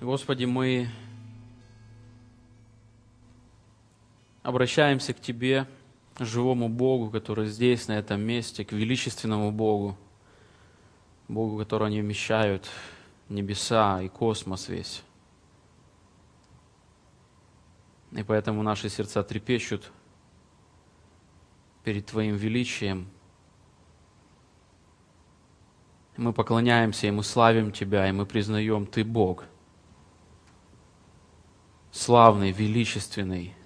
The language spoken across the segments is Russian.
Господи, мы обращаемся к Тебе, живому Богу, который здесь, на этом месте, к величественному Богу, Богу, которого не вмещают небеса и космос весь. И поэтому наши сердца трепещут перед Твоим величием. Мы поклоняемся, и мы славим Тебя, и мы признаем, Ты Бог. Славный, величественный,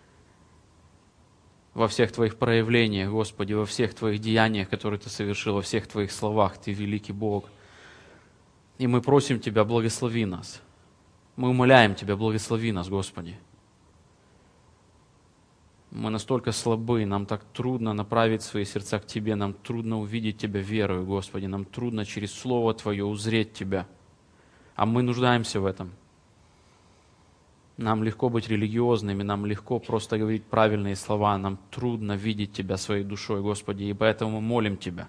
во всех Твоих проявлениях, Господи, во всех Твоих деяниях, которые Ты совершил, во всех Твоих словах, Ты великий Бог. И мы просим Тебя, благослови нас. Мы умоляем Тебя, благослови нас, Господи. Мы настолько слабы, нам так трудно направить свои сердца к Тебе, нам трудно увидеть Тебя верою, Господи, нам трудно через Слово Твое узреть Тебя. А мы нуждаемся в этом. Нам легко быть религиозными, нам легко просто говорить правильные слова, нам трудно видеть Тебя своей душой, Господи, и поэтому мы молим Тебя.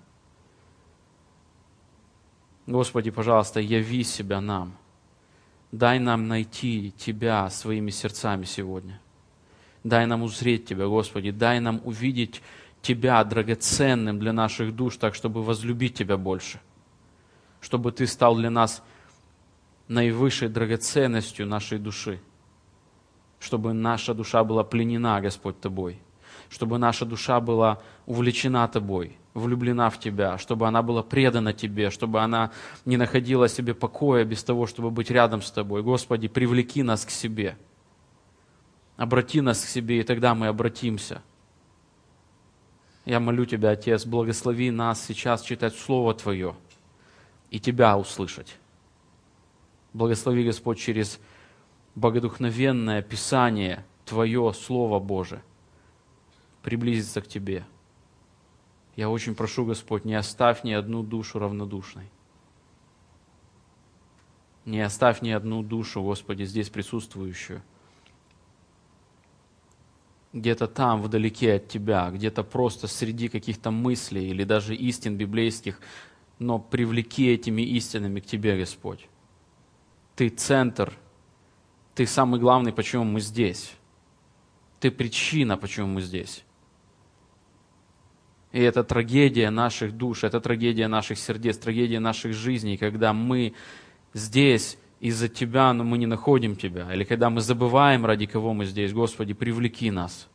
Господи, пожалуйста, яви себя нам. Дай нам найти Тебя своими сердцами сегодня. Дай нам узреть Тебя, Господи, дай нам увидеть Тебя драгоценным для наших душ, так, чтобы возлюбить Тебя больше. Чтобы Ты стал для нас наивысшей драгоценностью нашей души. Чтобы наша душа была пленена, Господь, Тобой. Чтобы наша душа была увлечена Тобой, влюблена в Тебя, чтобы она была предана Тебе, чтобы она не находила себе покоя без того, чтобы быть рядом с Тобой. Господи, привлеки нас к себе. Обрати нас к себе, и тогда мы обратимся. Я молю Тебя, Отец, благослови нас сейчас читать Слово Твое и Тебя услышать. Благослови, Господь, через богодухновенное Писание Твое Слово Божие приблизиться к Тебе. Я очень прошу, Господь, не оставь ни одну душу равнодушной. Не оставь ни одну душу, Господи, здесь присутствующую. Где-то там, вдалеке от Тебя, где-то просто среди каких-то мыслей или даже истин библейских, но привлеки этими истинами к Тебе, Господь. Ты центр, Ты самый главный, почему мы здесь. Ты причина, почему мы здесь. И это трагедия наших душ, это трагедия наших сердец, трагедия наших жизней, когда мы здесь из-за Тебя, но мы не находим Тебя. Или когда мы забываем, ради кого мы здесь. Господи, привлеки нас.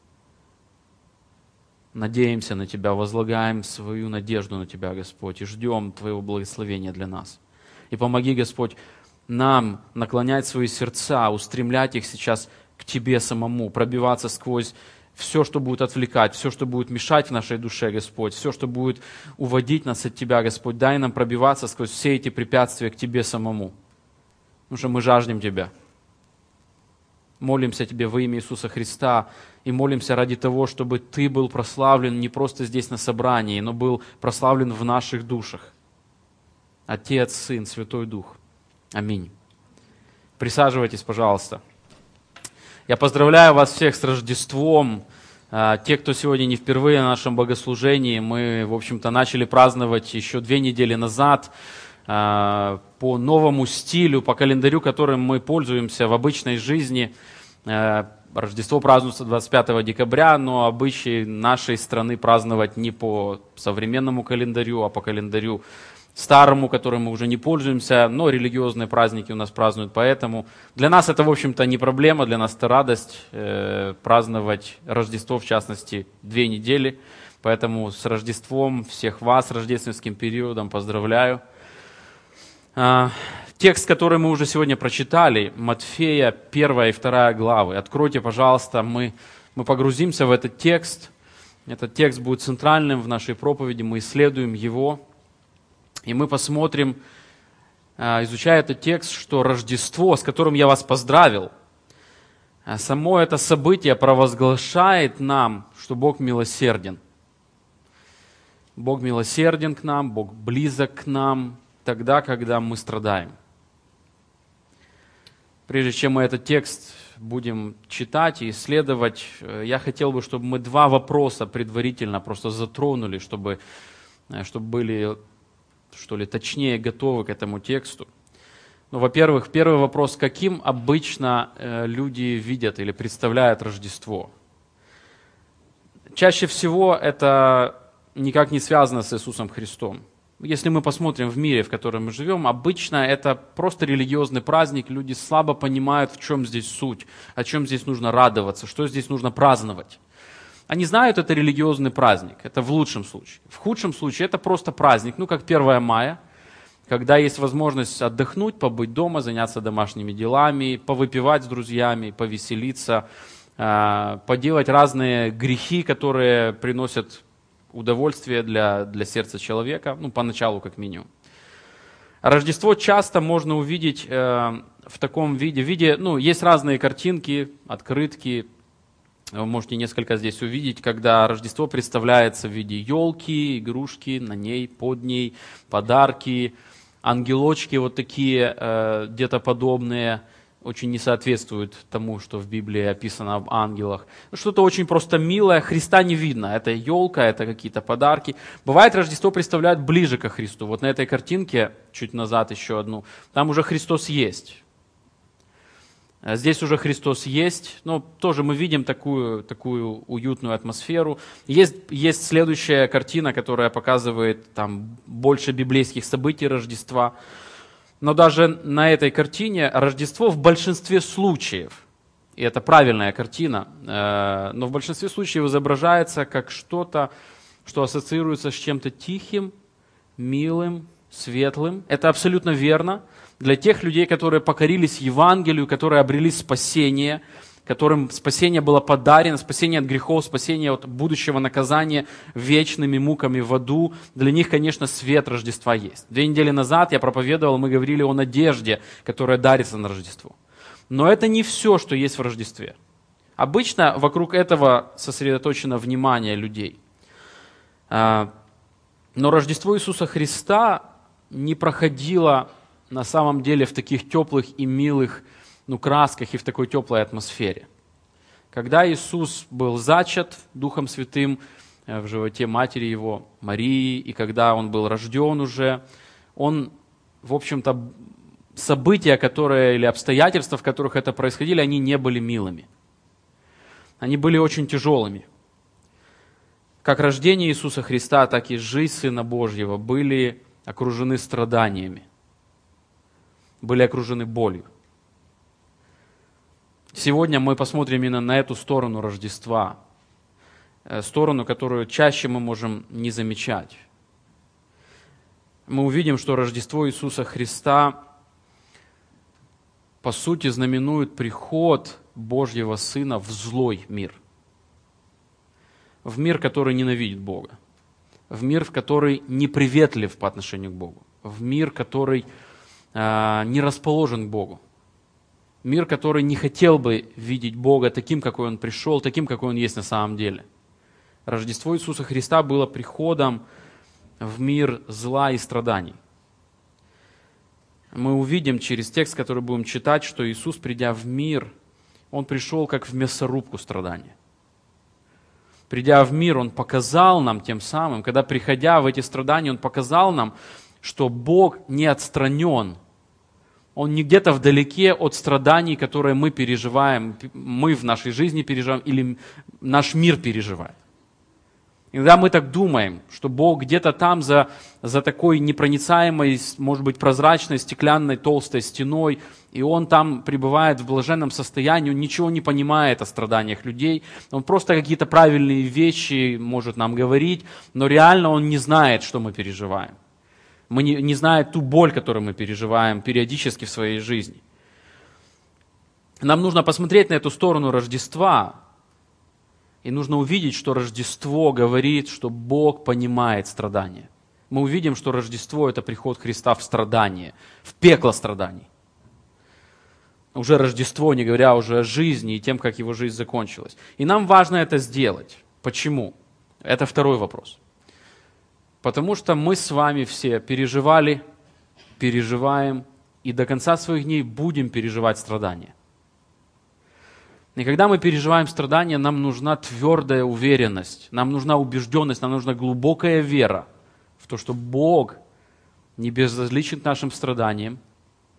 Надеемся на Тебя, возлагаем свою надежду на Тебя, Господь, и ждем Твоего благословения для нас. И помоги, Господь, нам наклонять свои сердца, устремлять их сейчас к Тебе самому, пробиваться сквозь все, что будет отвлекать, все, что будет мешать в нашей душе, Господь, все, что будет уводить нас от Тебя, Господь. Дай нам пробиваться сквозь все эти препятствия к Тебе самому. Потому что мы жаждем Тебя. Молимся Тебе во имя Иисуса Христа и молимся ради того, чтобы Ты был прославлен не просто здесь на собрании, но был прославлен в наших душах. Отец, Сын, Святой Дух. Аминь. Присаживайтесь, пожалуйста. Я поздравляю вас всех с Рождеством. Те, кто сегодня не впервые на нашем богослужении, мы, в общем-то, начали праздновать еще 2 недели назад по новому стилю, по календарю, которым мы пользуемся в обычной жизни. Рождество празднуется 25 декабря, но обычаи нашей страны праздновать не по современному календарю, а по календарю старому, которым мы уже не пользуемся, но религиозные праздники у нас празднуют, поэтому для нас это, в общем-то, не проблема, для нас это радость праздновать Рождество, в частности, 2 недели, поэтому с Рождеством всех вас, с рождественским периодом поздравляю. Текст, который мы уже сегодня прочитали, Матфея, 1 и 2 главы. Откройте, пожалуйста, мы погрузимся в этот текст. Этот текст будет центральным в нашей проповеди, мы исследуем его. И мы посмотрим, изучая этот текст, что Рождество, с которым я вас поздравил, само это событие провозглашает нам, что Бог милосерден. Бог милосерден к нам, Бог близок к нам тогда, когда мы страдаем. Прежде чем мы этот текст будем читать и исследовать, я хотел бы, чтобы мы 2 вопроса предварительно просто затронули, чтобы были, что ли, точнее готовы к этому тексту. Ну, во-первых, первый вопрос, каким обычно люди видят или представляют Рождество? Чаще всего это никак не связано с Иисусом Христом. Если мы посмотрим в мире, в котором мы живем, обычно это просто религиозный праздник, люди слабо понимают, в чем здесь суть, о чем здесь нужно радоваться, что здесь нужно праздновать. Они знают, это религиозный праздник, это в лучшем случае. В худшем случае это просто праздник, ну как 1 мая, когда есть возможность отдохнуть, побыть дома, заняться домашними делами, повыпивать с друзьями, повеселиться, поделать разные грехи, которые приносят удовольствие для сердца человека, ну, поначалу как минимум. Рождество часто можно увидеть в таком виде, ну, есть разные картинки, открытки, вы можете несколько здесь увидеть, когда Рождество представляется в виде елки, игрушки, на ней, под ней, подарки, ангелочки вот такие, где-то подобные, очень не соответствует тому, что в Библии описано об ангелах. Что-то очень просто милое, Христа не видно. Это елка, это какие-то подарки. Бывает, Рождество представляют ближе ко Христу. Вот на этой картинке, чуть назад еще одну, там уже Христос есть. Здесь уже Христос есть, но тоже мы видим такую уютную атмосферу. Есть следующая картина, которая показывает там больше библейских событий Рождества. Но даже на этой картине Рождество в большинстве случаев, и это правильная картина, но в большинстве случаев изображается как что-то, что ассоциируется с чем-то тихим, милым, светлым. Это абсолютно верно для тех людей, которые покорились Евангелию, которые обрели спасение, которым спасение было подарено, спасение от грехов, спасение от будущего наказания вечными муками в аду. Для них, конечно, свет Рождества есть. 2 недели назад я проповедовал, мы говорили о надежде, которая дарится на Рождество. Но это не все, что есть в Рождестве. Обычно вокруг этого сосредоточено внимание людей. Но Рождество Иисуса Христа не проходило на самом деле в таких теплых и милых красках и в такой теплой атмосфере. Когда Иисус был зачат Духом Святым в животе матери Его, Марии, и когда Он был рожден уже, Он, в общем-то, события, или обстоятельства, в которых это происходило, они не были милыми. Они были очень тяжелыми. Как рождение Иисуса Христа, так и жизнь Сына Божьего были окружены страданиями, были окружены болью. Сегодня мы посмотрим именно на эту сторону Рождества, сторону, которую чаще мы можем не замечать. Мы увидим, что Рождество Иисуса Христа по сути знаменует приход Божьего Сына в злой мир. В мир, который ненавидит Бога. В мир, в который неприветлив по отношению к Богу. В мир, который не расположен к Богу. Мир, который не хотел бы видеть Бога таким, какой Он пришел, таким, какой Он есть на самом деле. Рождество Иисуса Христа было приходом в мир зла и страданий. Мы увидим через текст, который будем читать, что Иисус, придя в мир, Он пришел как в мясорубку страдания. Придя в мир, Он показал нам тем самым, когда приходя в эти страдания, Он показал нам, что Бог не отстранен. Он не где-то вдалеке от страданий, которые мы переживаем, мы в нашей жизни переживаем или наш мир переживает. Иногда мы так думаем, что Бог где-то там за такой непроницаемой, может быть, прозрачной, стеклянной, толстой стеной, и Он там пребывает в блаженном состоянии, Он ничего не понимает о страданиях людей, Он просто какие-то правильные вещи может нам говорить, но реально Он не знает, что мы переживаем. Мы не знаем ту боль, которую мы переживаем периодически в своей жизни. Нам нужно посмотреть на эту сторону Рождества, и нужно увидеть, что Рождество говорит, что Бог понимает страдания. Мы увидим, что Рождество – это приход Христа в страдание, в пекло страданий. Уже Рождество, не говоря уже о жизни и тем, как Его жизнь закончилась. И нам важно это сделать. Почему? Это второй вопрос. Потому что мы с вами все переживали, переживаем и до конца своих дней будем переживать страдания. И когда мы переживаем страдания, нам нужна твердая уверенность, нам нужна убежденность, нам нужна глубокая вера в то, что Бог не безразличен к нашим страданиям,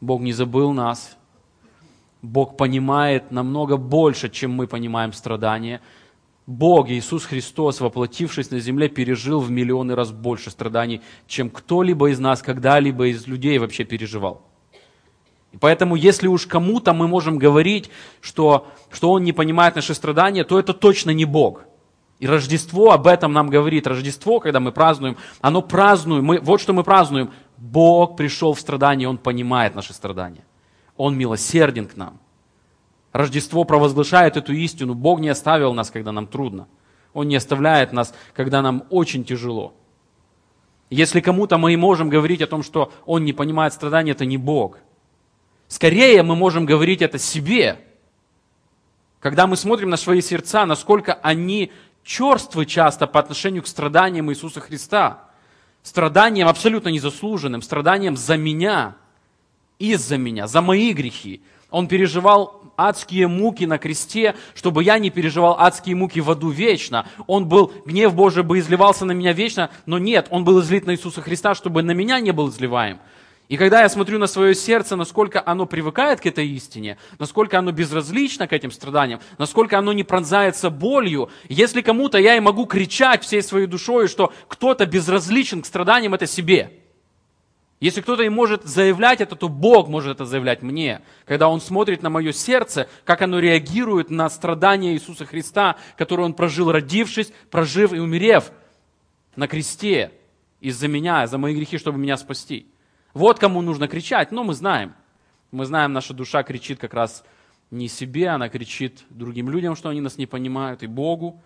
Бог не забыл нас. Бог понимает намного больше, чем мы понимаем страдания. Бог, Иисус Христос, воплотившись на земле, пережил в миллионы раз больше страданий, чем кто-либо из нас когда-либо из людей вообще переживал. И поэтому, если уж кому-то мы можем говорить, что Он не понимает наши страдания, то это точно не Бог. И Рождество об этом нам говорит. Рождество, когда мы празднуем, вот что мы празднуем. Бог пришел в страдания, Он понимает наши страдания. Он милосерден к нам. Рождество провозглашает эту истину. Бог не оставил нас, когда нам трудно. Он не оставляет нас, когда нам очень тяжело. Если кому-то мы и можем говорить о том, что Он не понимает страдания, это не Бог. Скорее мы можем говорить это себе. Когда мы смотрим на свои сердца, насколько они черствы часто по отношению к страданиям Иисуса Христа. Страданиям абсолютно незаслуженным, страданиям за меня, из-за меня, за мои грехи. Он переживал адские муки на кресте, чтобы я не переживал адские муки в аду вечно. Гнев Божий бы изливался на меня вечно, но нет, Он был излит на Иисуса Христа, чтобы на меня не был изливаем. И когда я смотрю на свое сердце, насколько оно привыкает к этой истине, насколько оно безразлично к этим страданиям, насколько оно не пронзается болью, если кому-то я и могу кричать всей своей душой, что кто-то безразличен к страданиям, это себе. Если кто-то и может заявлять это, то Бог может это заявлять мне, когда Он смотрит на мое сердце, как оно реагирует на страдания Иисуса Христа, которые Он прожил, родившись, прожив и умерев на кресте из-за меня, за мои грехи, чтобы меня спасти. Вот кому нужно кричать, но мы знаем. Мы знаем, наша душа кричит как раз не себе, она кричит другим людям, что они нас не понимают, и Богу.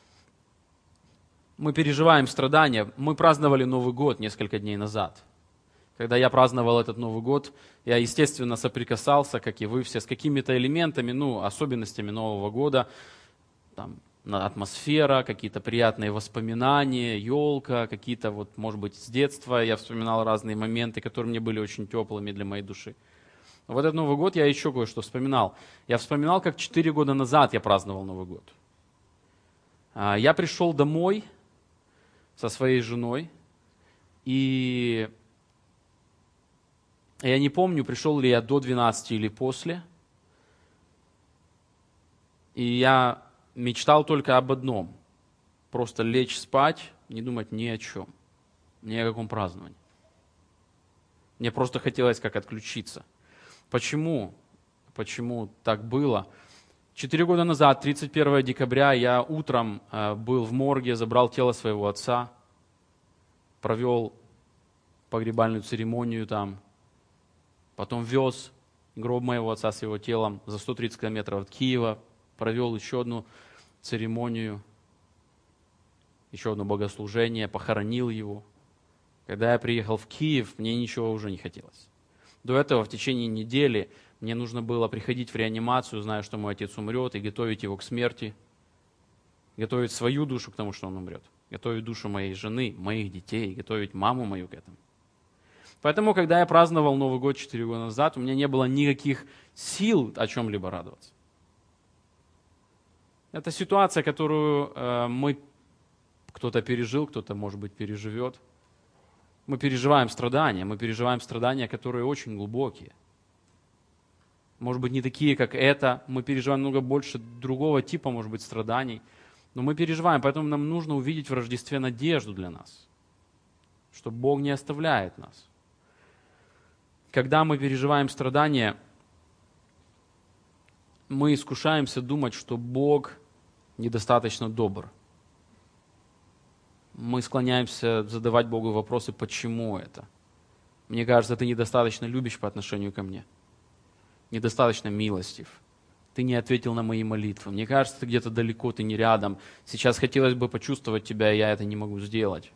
Мы переживаем страдания. Мы праздновали Новый год несколько дней назад. Когда я праздновал этот Новый год, я, естественно, соприкасался, как и вы все, с какими-то элементами, особенностями Нового года. Там, атмосфера, какие-то приятные воспоминания, елка, какие-то, может быть, с детства я вспоминал разные моменты, которые мне были очень теплыми для моей души. В этот Новый год я еще кое-что вспоминал. Я вспоминал, как 4 года назад я праздновал Новый год. Я пришел домой со своей женой, и я не помню, пришел ли я до 12 или после. И я мечтал только об одном. Просто лечь спать, не думать ни о чем. Ни о каком праздновании. Мне просто хотелось как отключиться. Почему? Почему так было? 4 года назад, 31 декабря, я утром был в морге, забрал тело своего отца, провел погребальную церемонию там, потом вез гроб моего отца с его телом за 130 километров от Киева, провел еще одну церемонию, еще одно богослужение, похоронил его. Когда я приехал в Киев, мне ничего уже не хотелось. До этого в течение недели мне нужно было приходить в реанимацию, зная, что мой отец умрет, и готовить его к смерти, готовить свою душу к тому, что он умрет, готовить душу моей жены, моих детей, готовить маму мою к этому. Поэтому, когда я праздновал Новый год 4 года назад, у меня не было никаких сил о чем-либо радоваться. Это ситуация, которую кто-то пережил, кто-то, может быть, переживет. Мы переживаем страдания, которые очень глубокие. Может быть, не такие, как это. Мы переживаем много больше другого типа, может быть, страданий. Но мы переживаем, поэтому нам нужно увидеть в Рождестве надежду для нас, что Бог не оставляет нас. Когда мы переживаем страдания, мы искушаемся думать, что Бог недостаточно добр. Мы склоняемся задавать Богу вопросы, почему это. Мне кажется, ты недостаточно любишь по отношению ко мне. Недостаточно милостив. Ты не ответил на мои молитвы. Мне кажется, ты где-то далеко, ты не рядом. Сейчас хотелось бы почувствовать тебя, и я это не могу сделать.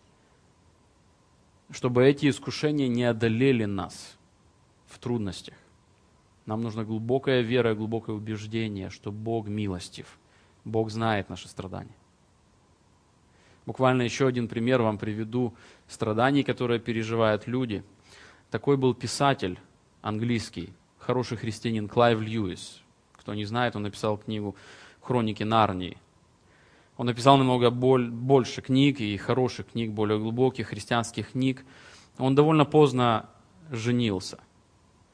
Чтобы эти искушения не одолели нас в трудностях. Нам нужна глубокая вера, глубокое убеждение, что Бог милостив. Бог знает наши страдания. Буквально еще один пример вам приведу страданий, которые переживают люди. Такой был писатель английский, хороший христианин Клайв Льюис. Кто не знает, он написал книгу «Хроники Нарнии». Он написал намного больше книг и хороших книг, более глубоких христианских книг. Он довольно поздно женился.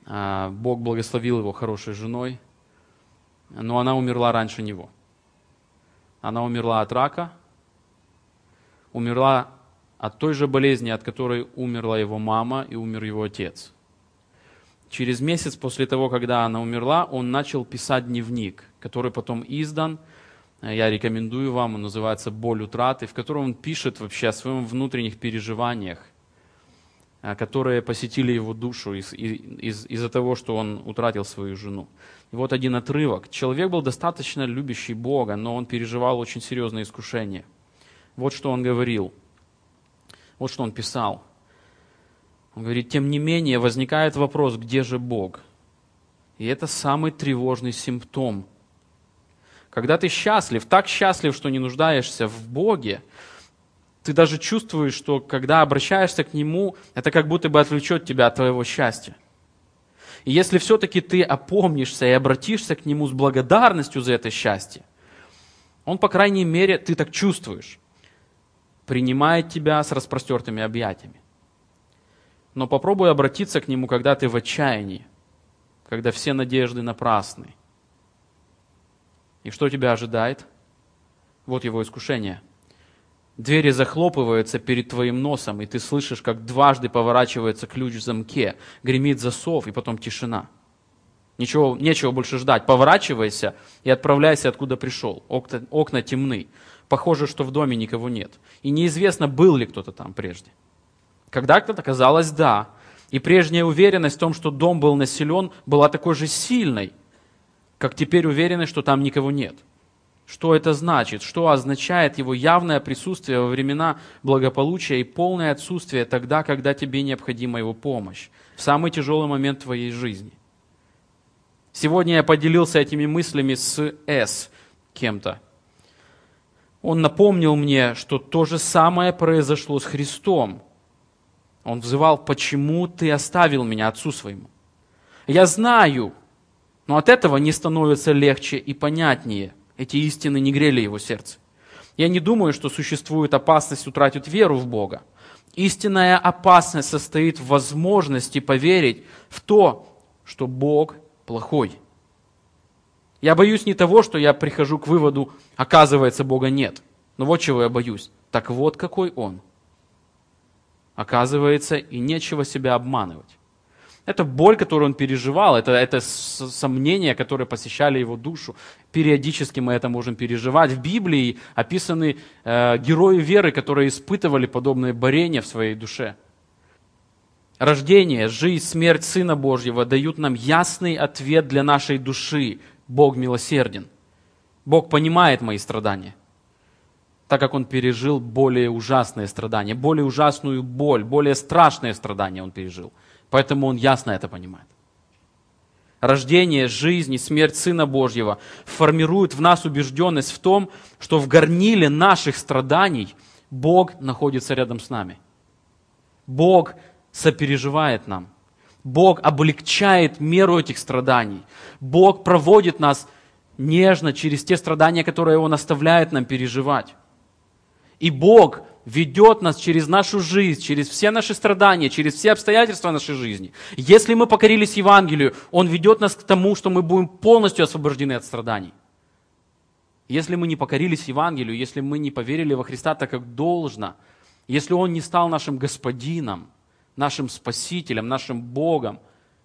Бог благословил его хорошей женой, но она умерла раньше него. Она умерла от рака, умерла от той же болезни, от которой умерла его мама и умер его отец. Через месяц после того, когда она умерла, он начал писать дневник, который потом издан. Я рекомендую вам, он называется «Боль утраты», в котором он пишет вообще о своих внутренних переживаниях, которые посетили его душу из-за того, что он утратил свою жену. И вот один отрывок. Человек был достаточно любящий Бога, но он переживал очень серьезные искушения. Вот что он говорил, вот что он писал. Он говорит: тем не менее, возникает вопрос, где же Бог? И это самый тревожный симптом. Когда ты счастлив, так счастлив, что не нуждаешься в Боге, ты даже чувствуешь, что когда обращаешься к Нему, это как будто бы отвлечет тебя от твоего счастья. И если все-таки ты опомнишься и обратишься к Нему с благодарностью за это счастье, Он, по крайней мере, ты так чувствуешь, принимает тебя с распростертыми объятиями. Но попробуй обратиться к Нему, когда ты в отчаянии, когда все надежды напрасны. И что тебя ожидает? Вот его искушение. Двери захлопываются перед твоим носом, и ты слышишь, как дважды поворачивается ключ в замке, гремит засов, и потом тишина. Нечего больше ждать. Поворачивайся и отправляйся, откуда пришел. Окна темны. Похоже, что в доме никого нет. И неизвестно, был ли кто-то там прежде. Когда-то казалось, да. И прежняя уверенность в том, что дом был населен, была такой же сильной, как теперь уверенность, что там никого нет. Что это значит? Что означает его явное присутствие во времена благополучия и полное отсутствие тогда, когда тебе необходима его помощь, в самый тяжелый момент твоей жизни? Сегодня я поделился этими мыслями с кем-то. Он напомнил мне, что то же самое произошло с Христом. Он взывал: почему ты оставил меня отцу своему? Я знаю, но от этого не становится легче и понятнее. Эти истины не грели его сердце. Я не думаю, что существует опасность утратить веру в Бога. Истинная опасность состоит в возможности поверить в то, что Бог плохой. Я боюсь не того, что я прихожу к выводу: оказывается, Бога нет. Но вот чего я боюсь. Так вот какой Он. Оказывается, и нечего себя обманывать. Это боль, которую он переживал, это сомнения, которые посещали его душу. Периодически мы это можем переживать. В Библии описаны герои веры, которые испытывали подобные борения в своей душе. Рождение, жизнь, смерть Сына Божьего дают нам ясный ответ для нашей души. Бог милосерден. Бог понимает мои страдания, так как Он пережил более ужасные страдания, более ужасную боль, более страшные страдания Он пережил. Поэтому Он ясно это понимает. Рождение, жизнь и смерть Сына Божьего формируют в нас убежденность в том, что в горниле наших страданий Бог находится рядом с нами. Бог сопереживает нам. Бог облегчает меру этих страданий. Бог проводит нас нежно через те страдания, которые Он оставляет нам переживать. И Бог ведет нас через нашу жизнь, через все наши страдания, через все обстоятельства нашей жизни. Если мы покорились Евангелию, Он ведет нас к тому, что мы будем полностью освобождены от страданий. Если мы не покорились Евангелию, если мы не поверили во Христа так, как должно, если Он не стал нашим Господином, нашим Спасителем, нашим Богом,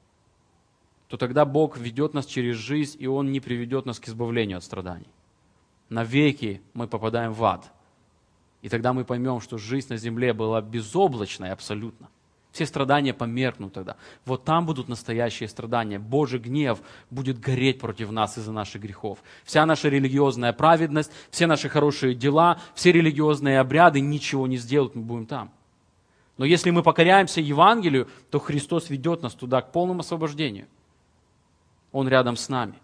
то тогда Бог ведет нас через жизнь, и Он не приведет нас к избавлению от страданий. Навеки мы попадаем в ад. И тогда мы поймем, что жизнь на земле была безоблачной абсолютно. Все страдания померкнут тогда. Вот там будут настоящие страдания. Божий гнев будет гореть против нас из-за наших грехов. Вся наша религиозная праведность, все наши хорошие дела, все религиозные обряды ничего не сделают, мы будем там. Но если мы покоряемся Евангелию, то Христос ведет нас туда к полному освобождению. Он рядом с нами.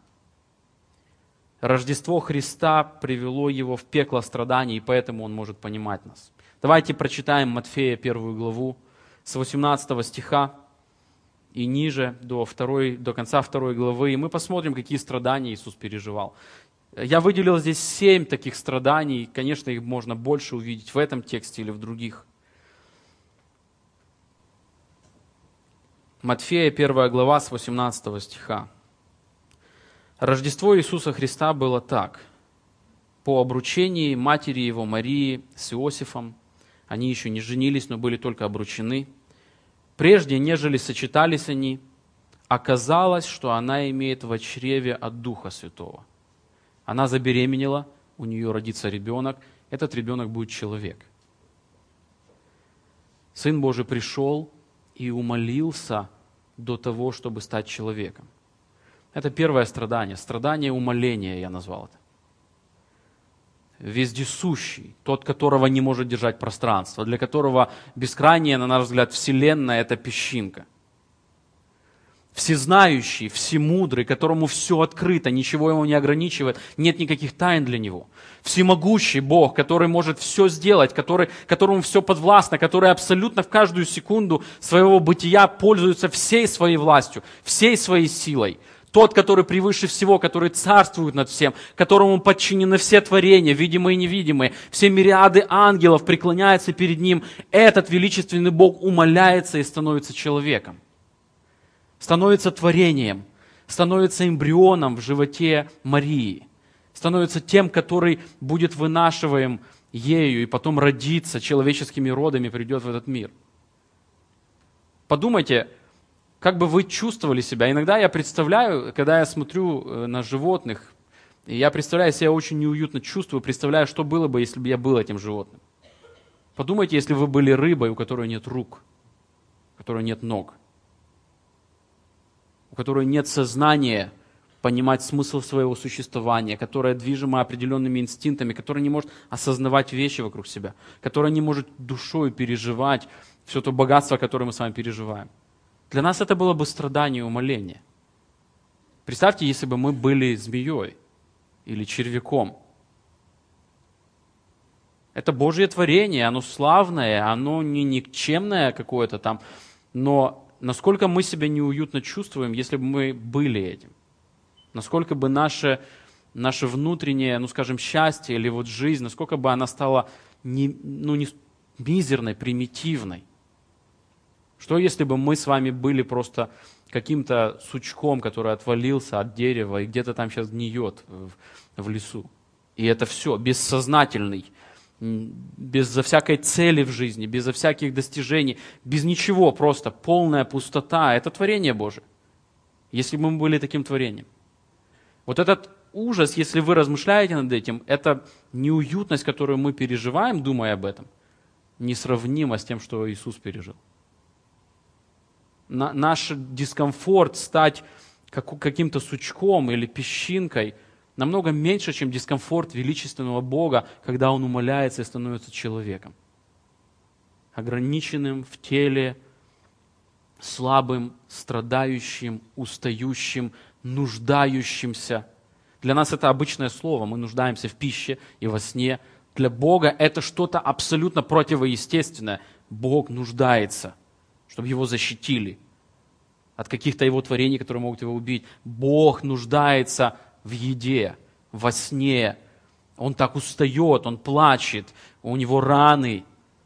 Рождество Христа привело его в пекло страданий, и поэтому он может понимать нас. Давайте прочитаем Матфея 1 главу с 18 стиха и ниже до конца 2 главы, и мы посмотрим, какие страдания Иисус переживал. Я выделил здесь 7 таких страданий, конечно, их можно больше увидеть в этом тексте или в других. Матфея, 1 глава, с 18 стиха. Рождество Иисуса Христа было так. По обручении матери его Марии с Иосифом, они еще не женились, но были только обручены, прежде, нежели сочетались они, оказалось, что она имеет в чреве от Духа Святого. Она забеременела, у нее родится ребенок, этот ребенок будет человек. Сын Божий пришел и умолился до того, чтобы стать человеком. Это первое страдание, страдание умоления, я назвал это. Вездесущий, тот, которого не может держать пространство, для которого бескрайняя, на наш взгляд, вселенная – это песчинка. Всезнающий, всемудрый, которому все открыто, ничего его не ограничивает, нет никаких тайн для него. Всемогущий Бог, который может все сделать, которому все подвластно, который абсолютно в каждую секунду своего бытия пользуется всей своей властью, всей своей силой. Тот, который превыше всего, который царствует над всем, которому подчинены все творения, видимые и невидимые, все мириады ангелов преклоняются перед Ним. Этот величественный Бог умаляется и становится человеком. Становится творением, становится эмбрионом в животе Марии, становится тем, который будет вынашиваем ею и потом родится человеческими родами, придет в этот мир. Подумайте, как бы вы чувствовали себя. Иногда я представляю, когда я смотрю на животных, и я представляю себя очень неуютно чувствую, представляю, что было бы, если бы я был этим животным. Подумайте, если вы были рыбой, у которой нет рук, у которой нет ног, у которой нет сознания понимать смысл своего существования, которая движима определенными инстинктами, которая не может осознавать вещи вокруг себя, которая не может душой переживать все то богатство, которое мы с вами переживаем. Для нас это было бы страдание и умоление. Представьте, если бы мы были змеей или червяком. Это Божье творение, оно славное, оно не никчемное какое-то там, но насколько мы себя неуютно чувствуем, если бы мы были этим? Насколько бы наше внутреннее, счастье или вот жизнь, насколько бы она стала не мизерной, примитивной? Что если бы мы с вами были просто каким-то сучком, который отвалился от дерева и где-то там сейчас гниет в лесу? И это все, бессознательный, безо всякой цели в жизни, безо всяких достижений, без ничего, просто полная пустота. Это творение Божие. Если бы мы были таким творением. Вот этот ужас, если вы размышляете над этим, это неуютность, которую мы переживаем, думая об этом, несравнима с тем, что Иисус пережил. Наш дискомфорт стать каким-то сучком или песчинкой намного меньше, чем дискомфорт величественного Бога, когда Он умаляется и становится человеком. Ограниченным в теле, слабым, страдающим, устающим, нуждающимся. Для нас это обычное слово, мы нуждаемся в пище и во сне. Для Бога это что-то абсолютно противоестественное. Бог нуждается, чтобы Его защитили от каких-то Его творений, которые могут Его убить. Бог нуждается в еде, во сне. Он так устает, Он плачет, у Него раны.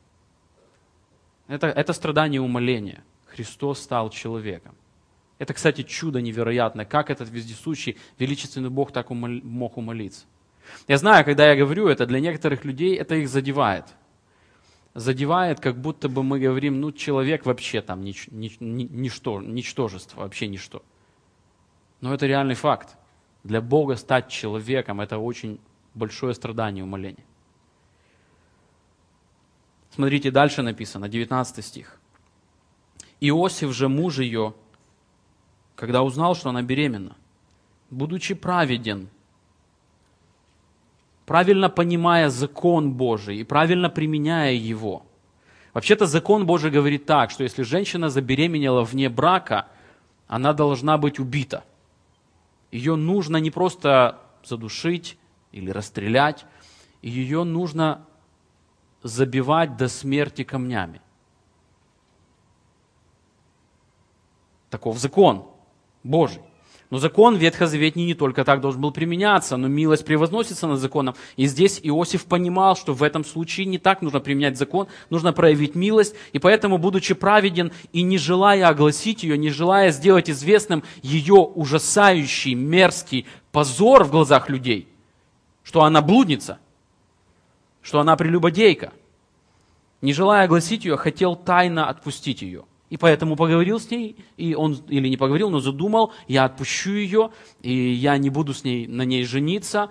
Это страдание и умоление. Христос стал человеком. Это, кстати, чудо невероятное, как этот вездесущий, величественный Бог так мог умолиться. Я знаю, когда я говорю это, для некоторых людей это их задевает. Задевает, как будто бы мы говорим, человек вообще там ничто, ничтожество, вообще ничто. Но это реальный факт. Для Бога стать человеком – это очень большое страдание и умоление. Смотрите, дальше написано, 19 стих. Иосиф же, муж ее, когда узнал, что она беременна, будучи праведен, правильно понимая закон Божий и правильно применяя его. Вообще-то закон Божий говорит так, что если женщина забеременела вне брака, она должна быть убита. Ее нужно не просто задушить или расстрелять, ее нужно забивать до смерти камнями. Таков закон Божий. Но закон ветхозаветний не только так должен был применяться, но милость превозносится над законом. И здесь Иосиф понимал, что в этом случае не так нужно применять закон, нужно проявить милость. И поэтому, будучи праведен и не желая огласить ее, не желая сделать известным ее ужасающий, мерзкий позор в глазах людей, что она блудница, что она прелюбодейка, не желая огласить ее, хотел тайно отпустить ее. И поэтому поговорил с ней, и он, или не поговорил, но задумал, я отпущу ее, и я не буду на ней жениться.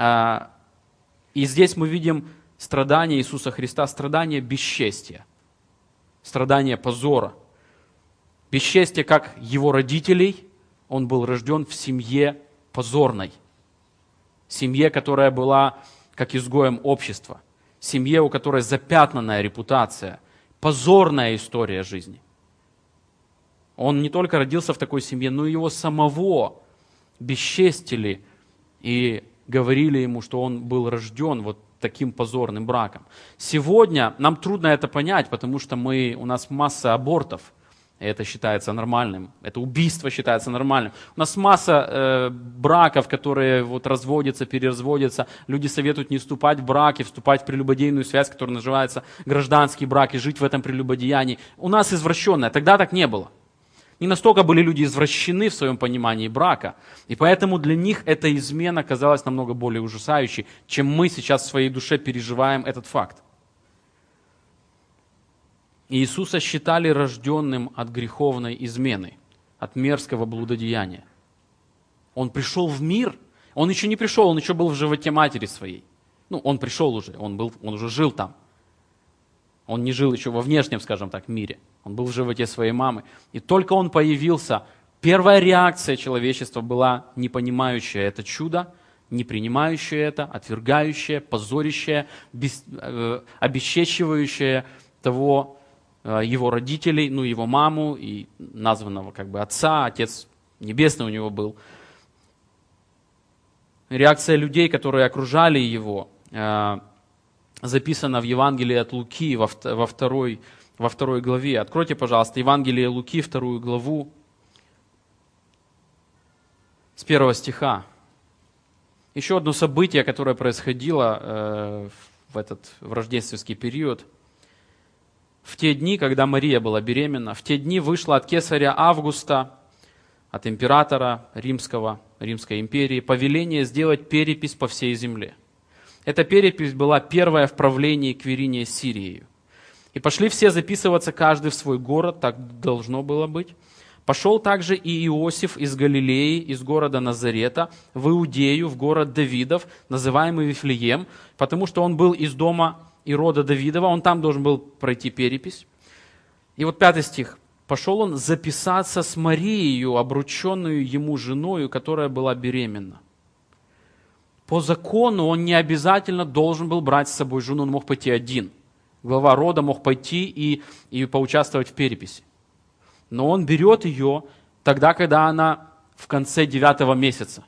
И здесь мы видим страдания Иисуса Христа, страдания бесчестия, страдания позора. Бесчестие как его родителей, он был рожден в семье позорной, семье, которая была как изгоем общества, семье, у которой запятнанная репутация, позорная история жизни. Он не только родился в такой семье, но и его самого бесчестили и говорили ему, что он был рожден вот таким позорным браком. Сегодня нам трудно это понять, потому что у нас масса абортов, и это считается нормальным, это убийство считается нормальным. У нас масса браков, которые вот разводятся, переразводятся. Люди советуют не вступать в брак и вступать в прелюбодейную связь, которая называется гражданский брак, и жить в этом прелюбодеянии. У нас извращенное, тогда так не было. Не настолько были люди извращены в своем понимании брака, и поэтому для них эта измена казалась намного более ужасающей, чем мы сейчас в своей душе переживаем этот факт. И Иисуса считали рожденным от греховной измены, от мерзкого блудодеяния. Он пришел в мир, он еще не пришел, он еще был в животе матери своей. Он пришел уже, он уже жил там. Он не жил еще во внешнем, скажем так, мире. Он был в животе своей мамы. И только он появился, первая реакция человечества была не понимающая это чудо, не принимающая это, отвергающая, позорящая, обесчещивающая его родителей, его маму и названного отца, Отец Небесный у него был. Реакция людей, которые окружали его, записана в Евангелии от Луки во второй главе. Откройте, пожалуйста, Евангелие Луки, 2 главу, с 1 стиха. Еще одно событие, которое происходило в рождественский период. В те дни, когда Мария была беременна, в те дни вышло от кесаря Августа, от императора Римской империи, повеление сделать перепись по всей земле. Эта перепись была первая в правлении Квириния Сирией. И пошли все записываться, каждый в свой город, так должно было быть. Пошел также и Иосиф из Галилеи, из города Назарета, в Иудею, в город Давидов, называемый Вифлеем, потому что он был из дома и рода Давидова, он там должен был пройти перепись. И вот 5 стих. Пошел он записаться с Марией, обрученную ему женою, которая была беременна. По закону он не обязательно должен был брать с собой жену, он мог пойти один. Глава рода мог пойти и поучаствовать в переписи. Но он берет ее тогда, когда она в конце 9 месяца.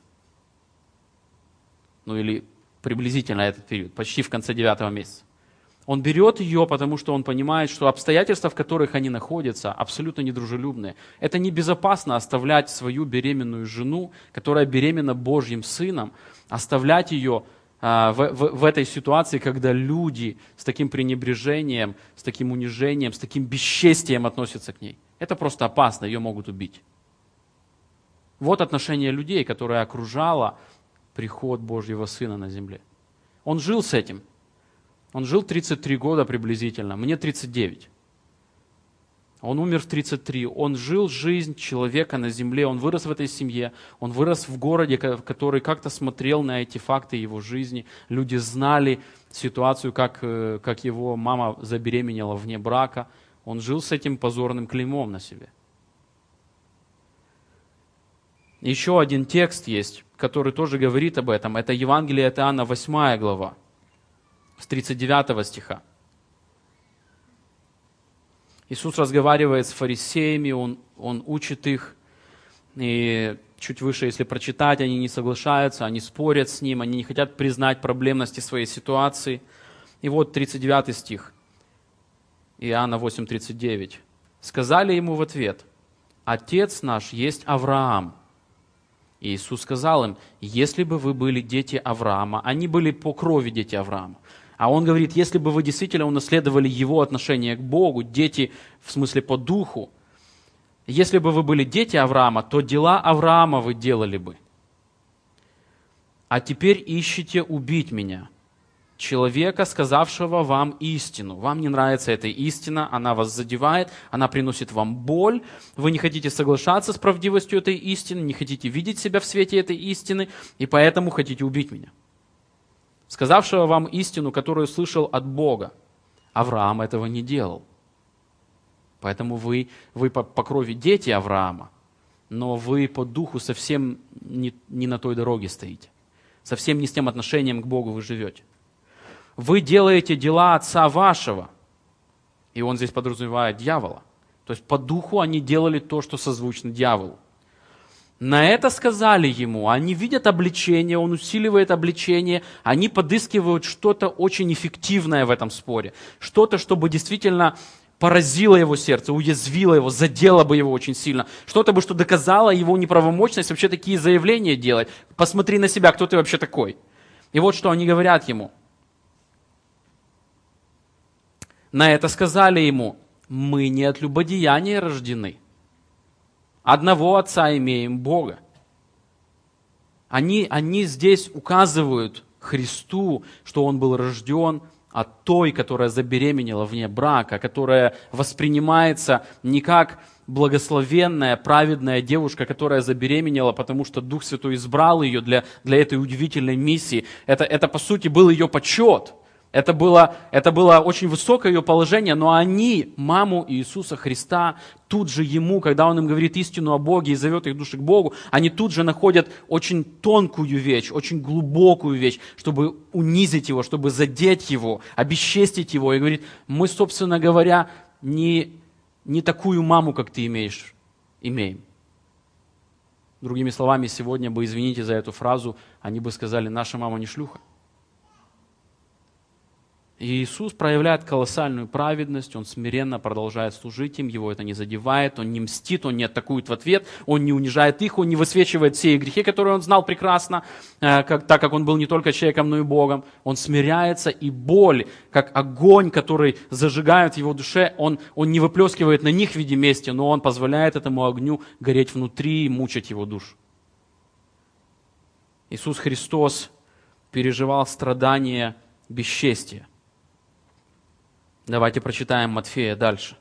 Или приблизительно этот период, почти в конце 9 месяца. Он берет ее, потому что он понимает, что обстоятельства, в которых они находятся, абсолютно недружелюбные. Это небезопасно оставлять свою беременную жену, которая беременна Божьим Сыном, оставлять ее в этой ситуации, когда люди с таким пренебрежением, с таким унижением, с таким бесчестием относятся к ней. Это просто опасно, ее могут убить. Вот отношение людей, которое окружало приход Божьего Сына на земле. Он жил с этим. Он жил 33 года приблизительно, мне 39. Он умер в 33. Он жил жизнь человека на земле, он вырос в этой семье, он вырос в городе, который как-то смотрел на эти факты его жизни. Люди знали ситуацию, как его мама забеременела вне брака. Он жил с этим позорным клеймом на себе. Еще один текст есть, который тоже говорит об этом. Это Евангелие от Иоанна, 8 глава, с 39 стиха. Иисус разговаривает с фарисеями, Он учит их, и чуть выше, если прочитать, они не соглашаются, они спорят с Ним, они не хотят признать проблемности своей ситуации. И вот 39 стих, Иоанна 8:39. «Сказали Ему в ответ: Отец наш есть Авраам». И Иисус сказал им: если бы вы были дети Авраама, они были по крови дети Авраама. А Он говорит, если бы вы действительно унаследовали Его отношение к Богу, дети в смысле по духу, если бы вы были дети Авраама, то дела Авраама вы делали бы. А теперь ищете убить меня, человека, сказавшего вам истину. Вам не нравится эта истина, она вас задевает, она приносит вам боль. Вы не хотите соглашаться с правдивостью этой истины, не хотите видеть себя в свете этой истины, и поэтому хотите убить меня. Сказавшего вам истину, которую слышал от Бога. Авраам этого не делал. Поэтому вы по крови дети Авраама, но вы по духу совсем не на той дороге стоите. Совсем не с тем отношением к Богу вы живете. Вы делаете дела отца вашего. И он здесь подразумевает дьявола. То есть по духу они делали то, что созвучно дьяволу. На это сказали ему, они видят обличение, он усиливает обличение, они подыскивают что-то очень эффективное в этом споре. Что-то, чтобы действительно поразило его сердце, уязвило его, задело бы его очень сильно. Что-то бы, что доказало его неправомочность вообще такие заявления делать. Посмотри на себя, кто ты вообще такой. И вот что они говорят ему. На это сказали ему: мы не от любодеяния рождены. Одного отца имеем, Бога. Они здесь указывают Христу, что Он был рожден от той, которая забеременела вне брака, которая воспринимается не как благословенная, праведная девушка, которая забеременела, потому что Дух Святой избрал ее для этой удивительной миссии. Это по сути был ее почет. Это было очень высокое ее положение, но они, маму Иисуса Христа, тут же ему, когда он им говорит истину о Боге и зовет их души к Богу, они тут же находят очень тонкую вещь, очень глубокую вещь, чтобы унизить его, чтобы задеть его, обесчестить его. И говорит: мы, собственно говоря, не такую маму, как ты имеем. Другими словами, сегодня бы, извините за эту фразу, они бы сказали: наша мама не шлюха. И Иисус проявляет колоссальную праведность, Он смиренно продолжает служить им, Его это не задевает, Он не мстит, Он не атакует в ответ, Он не унижает их, Он не высвечивает все их грехи, которые Он знал прекрасно, так как Он был не только человеком, но и Богом. Он смиряется, и боль, как огонь, который зажигает в Его душе, Он не выплескивает на них в виде мести, но Он позволяет этому огню гореть внутри и мучить Его душу. Иисус Христос переживал страдания бесчестия. Давайте прочитаем Матфея дальше.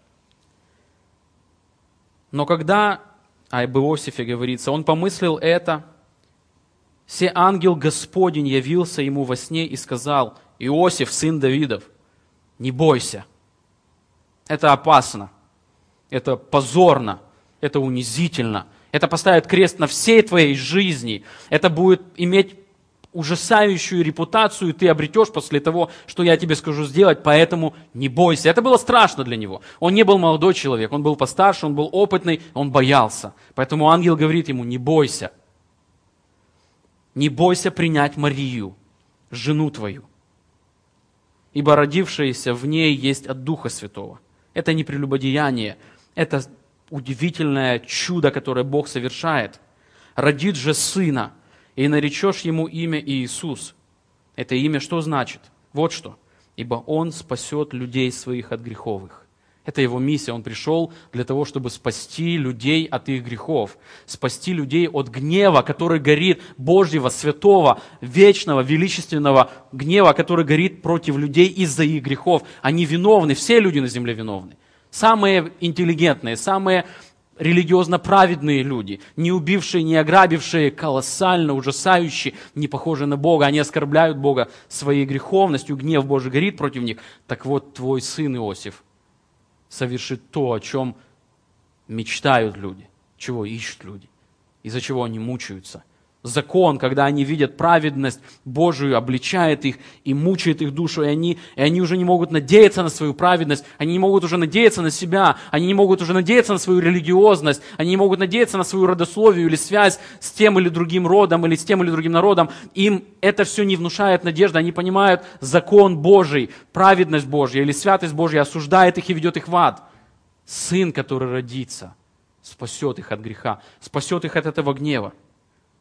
Но когда, об Иосифе говорится, он помыслил это, се ангел Господень явился ему во сне и сказал: Иосиф, сын Давидов, не бойся. Это опасно, это позорно, это унизительно, это поставит крест на всей твоей жизни, это будет иметь ужасающую репутацию ты обретешь после того, что я тебе скажу сделать, поэтому не бойся. Это было страшно для него. Он не был молодой человек, он был постарше, он был опытный, он боялся. Поэтому ангел говорит ему: не бойся. Не бойся принять Марию, жену твою, ибо родившееся в ней есть от Духа Святого. Это не прелюбодеяние, это удивительное чудо, которое Бог совершает. Родит же сына, и наречешь ему имя Иисус. Это имя что значит? Вот что. Ибо он спасет людей своих от греховых. Это его миссия. Он пришел для того, чтобы спасти людей от их грехов. Спасти людей от гнева, который горит, Божьего, святого, вечного, величественного гнева, который горит против людей из-за их грехов. Они виновны, все люди на земле виновны. Самые интеллигентные, самые религиозно праведные люди, не убившие, не ограбившие, колоссально ужасающие, не похожие на Бога, они оскорбляют Бога своей греховностью, гнев Божий горит против них. Так вот, твой сын Иосиф совершит то, о чем мечтают люди, чего ищут люди, из-за чего они мучаются. Закон, когда они видят праведность Божию, обличает их и мучает их душу, и они уже не могут надеяться на свою праведность, они не могут уже надеяться на себя, они не могут уже надеяться на свою религиозность, они не могут надеяться на свою родословие или связь с тем или другим родом, или с тем или другим народом. Им это все не внушает надежды, они понимают закон Божий, праведность Божья или святость Божья осуждает их и ведет их в ад. Сын, который родится, спасет их от греха, спасет их от этого гнева.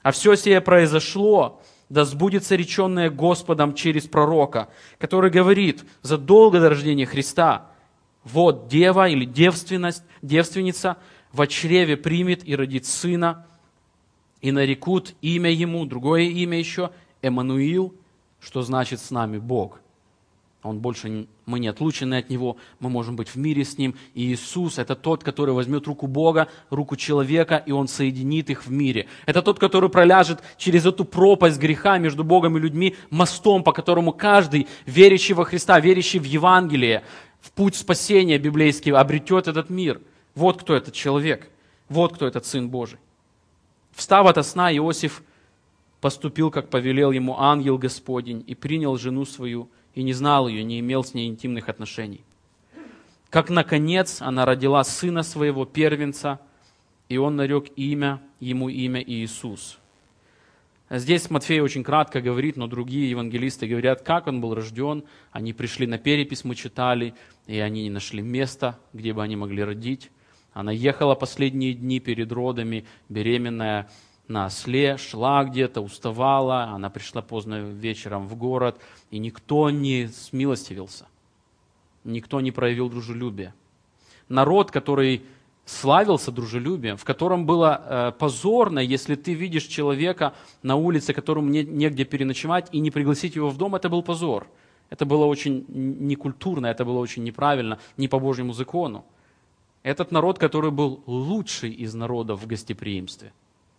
А все сие произошло, да сбудется реченное Господом через пророка, который говорит: задолго до рождения Христа, вот дева или девственница во чреве примет и родит сына, и нарекут имя ему, другое имя еще, Эммануил, что значит с нами Бог. Мы не отлучены от Него, мы можем быть в мире с Ним. И Иисус – это тот, который возьмет руку Бога, руку человека, и Он соединит их в мире. Это тот, который проляжет через эту пропасть греха между Богом и людьми мостом, по которому каждый, верящий во Христа, верящий в Евангелие, в путь спасения библейский, обретет этот мир. Вот кто этот человек, вот кто этот Сын Божий. Встав ото сна, Иосиф поступил, как повелел ему ангел Господень, и принял жену свою, и не знал ее, не имел с ней интимных отношений. Как, наконец, она родила сына своего, первенца, и он нарек ему имя Иисус. Здесь Матфей очень кратко говорит, но другие евангелисты говорят, как он был рожден. Они пришли на перепись, мы читали, и они не нашли места, где бы они могли родить. Она ехала последние дни перед родами, беременная, на осле, шла где-то, уставала, она пришла поздно вечером в город, и никто не смилостивился, никто не проявил дружелюбия. Народ, который славился дружелюбием, в котором было позорно, если ты видишь человека на улице, которому негде переночевать, и не пригласить его в дом, это был позор. Это было очень некультурно, это было очень неправильно, не по Божьему закону. Этот народ, который был лучший из народов в гостеприимстве,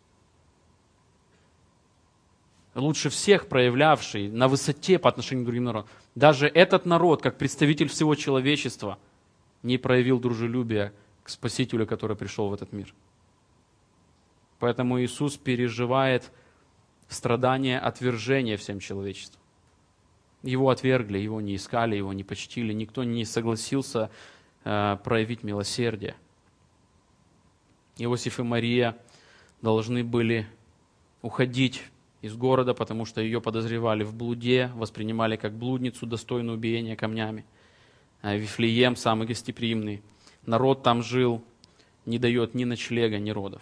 лучше всех проявлявший на высоте по отношению к другим народам. Даже этот народ, как представитель всего человечества, не проявил дружелюбия к Спасителю, который пришел в этот мир. Поэтому Иисус переживает страдания отвержения всем человечеством. Его отвергли, его не искали, его не почтили, никто не согласился проявить милосердие. Иосиф и Мария должны были уходить из города, потому что ее подозревали в блуде, воспринимали как блудницу, достойную убиения камнями. Вифлеем самый гостеприимный. Народ там жил, не дает ни ночлега, ни родов.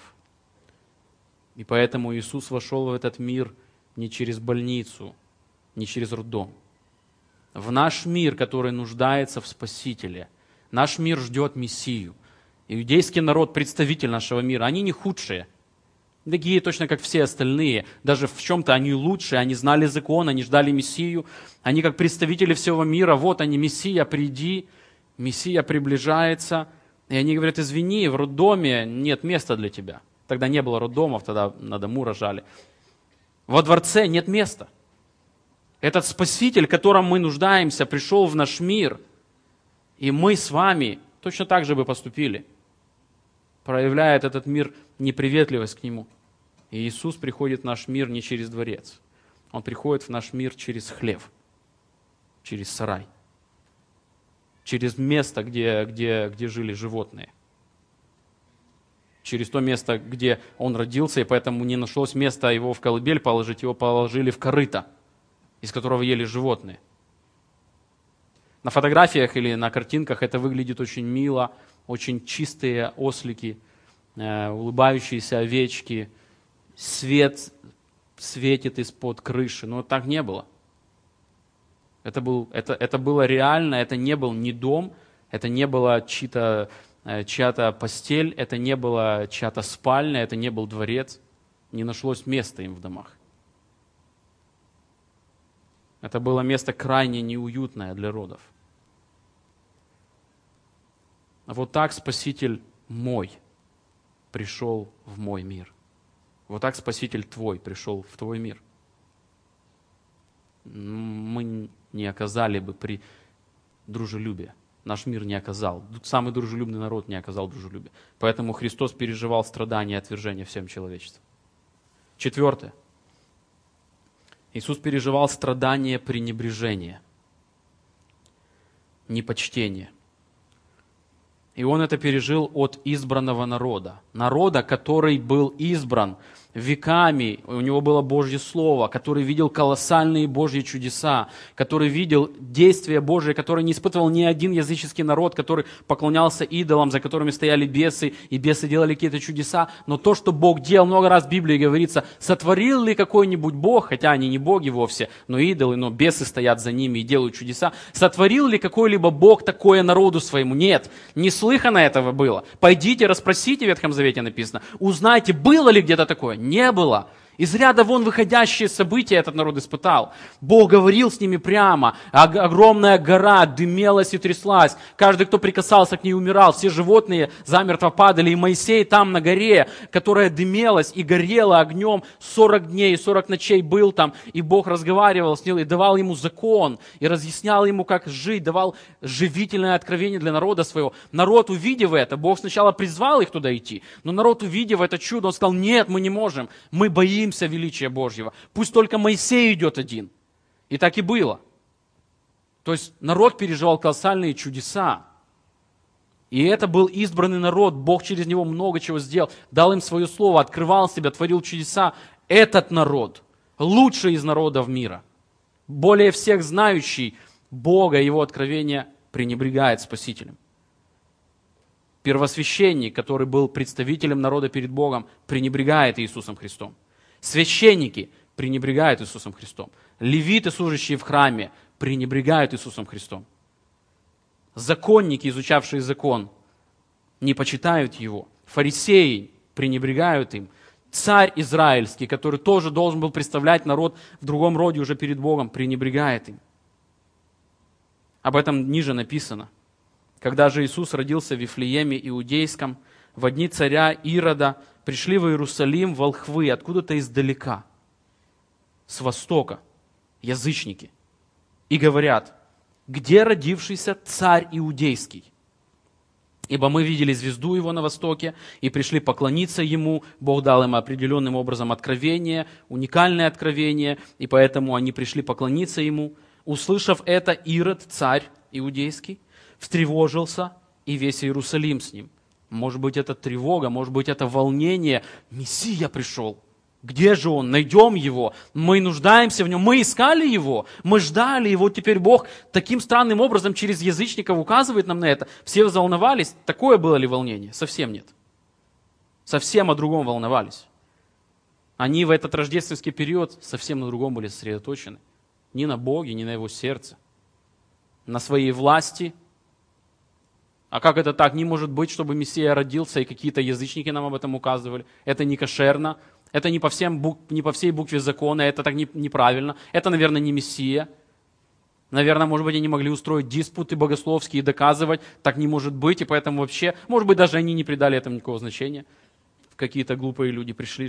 И поэтому Иисус вошел в этот мир не через больницу, не через роддом. В наш мир, который нуждается в Спасителе. Наш мир ждет Мессию. Иудейский народ, представитель нашего мира, они не худшие. Такие точно, как все остальные. Даже в чем-то они лучше, они знали закон, они ждали Мессию. Они как представители всего мира, вот они, Мессия, приди. Мессия приближается. И они говорят, извини, в роддоме нет места для тебя. Тогда не было роддомов, тогда на дому рожали. Во дворце нет места. Этот Спаситель, в котором мы нуждаемся, пришел в наш мир. И мы с вами точно так же бы поступили. Проявляет этот мир неприветливость к нему. И Иисус приходит в наш мир не через дворец. Он приходит в наш мир через хлев, через сарай, через место, где жили животные. Через то место, где он родился, и поэтому не нашлось места его в колыбель положить, его положили в корыто, из которого ели животные. На фотографиях или на картинках это выглядит очень мило, очень чистые ослики, улыбающиеся овечки, свет светит из-под крыши. Но так не было. Это было реально, это не был ни дом, это не была чья-то постель, это не была чья-то спальня, это не был дворец. Не нашлось места им в домах. Это было место крайне неуютное для родов. А вот так Спаситель мой пришел в мой мир. Вот так Спаситель твой пришел в твой мир. Мы не оказали бы при дружелюбия. Наш мир не оказал. Самый дружелюбный народ не оказал дружелюбия. Поэтому Христос переживал страдания и отвержения всем человечеством. 4. Иисус переживал страдания пренебрежения, непочтения. И он это пережил от избранного народа. Народа, который был избран веками, у него было Божье Слово, который видел колоссальные Божьи чудеса, который видел действия Божие, который не испытывал ни один языческий народ, который поклонялся идолам, за которыми стояли бесы, и бесы делали какие-то чудеса. Но то, что Бог делал, много раз в Библии говорится, сотворил ли какой-нибудь Бог, хотя они не боги вовсе, но идолы, но бесы стоят за ними и делают чудеса, сотворил ли какой-либо Бог такое народу своему? Нет, неслыханно этого было. Пойдите, расспросите, в Ветхом Завете написано, узнайте, было ли где-то такое. Не было. Из ряда вон выходящие события этот народ испытал. Бог говорил с ними прямо. Огромная гора дымелась и тряслась. Каждый, кто прикасался к ней, умирал. Все животные замертво падали. И Моисей там на горе, которая дымелась и горела огнем, 40 дней и 40 ночей был там. И Бог разговаривал с ним и давал ему закон. И разъяснял ему, как жить. Давал живительное откровение для народа своего. Народ, увидев это, Бог сначала призвал их туда идти. Но народ, увидев это чудо, он сказал, нет, мы не можем. Мы боимся величия Божьего. Пусть только Моисей идет один. И так и было. То есть народ переживал колоссальные чудеса. И это был избранный народ. Бог через него много чего сделал. Дал им свое слово, открывал себя, творил чудеса. Этот народ лучший из народов мира. Более всех знающий Бога и его откровения пренебрегает Спасителем. Первосвященник, который был представителем народа перед Богом, пренебрегает Иисусом Христом. Священники пренебрегают Иисусом Христом. Левиты, служащие в храме, пренебрегают Иисусом Христом. Законники, изучавшие закон, не почитают Его. Фарисеи пренебрегают им. Царь израильский, который тоже должен был представлять народ в другом роде уже перед Богом, пренебрегает им. Об этом ниже написано. Когда же Иисус родился в Вифлееме Иудейском, в дни царя Ирода, пришли в Иерусалим волхвы откуда-то издалека, с востока, язычники, и говорят, где родившийся царь Иудейский? Ибо мы видели звезду его на востоке и пришли поклониться ему. Бог дал им определенным образом откровение, уникальное откровение, и поэтому они пришли поклониться ему. Услышав это, Ирод, царь Иудейский, встревожился, и весь Иерусалим с ним. Может быть, это тревога, может быть, это волнение. Мессия пришел. Где же он? Найдем его. Мы нуждаемся в нем. Мы искали его. Мы ждали его. Теперь Бог таким странным образом через язычников указывает нам на это. Все взволновались. Такое было ли волнение? Совсем нет. Совсем о другом волновались. Они в этот рождественский период совсем на другом были сосредоточены. Ни на Боге, ни на его сердце. На своей власти. А как это так? Не может быть, чтобы Мессия родился, и какие-то язычники нам об этом указывали. Это не кошерно, это не по всей букве закона, это так неправильно. Это, наверное, не Мессия. Наверное, может быть, они могли устроить диспуты богословские и доказывать, так не может быть, и поэтому вообще, может быть, даже они не придали этому никакого значения. Какие-то глупые люди пришли.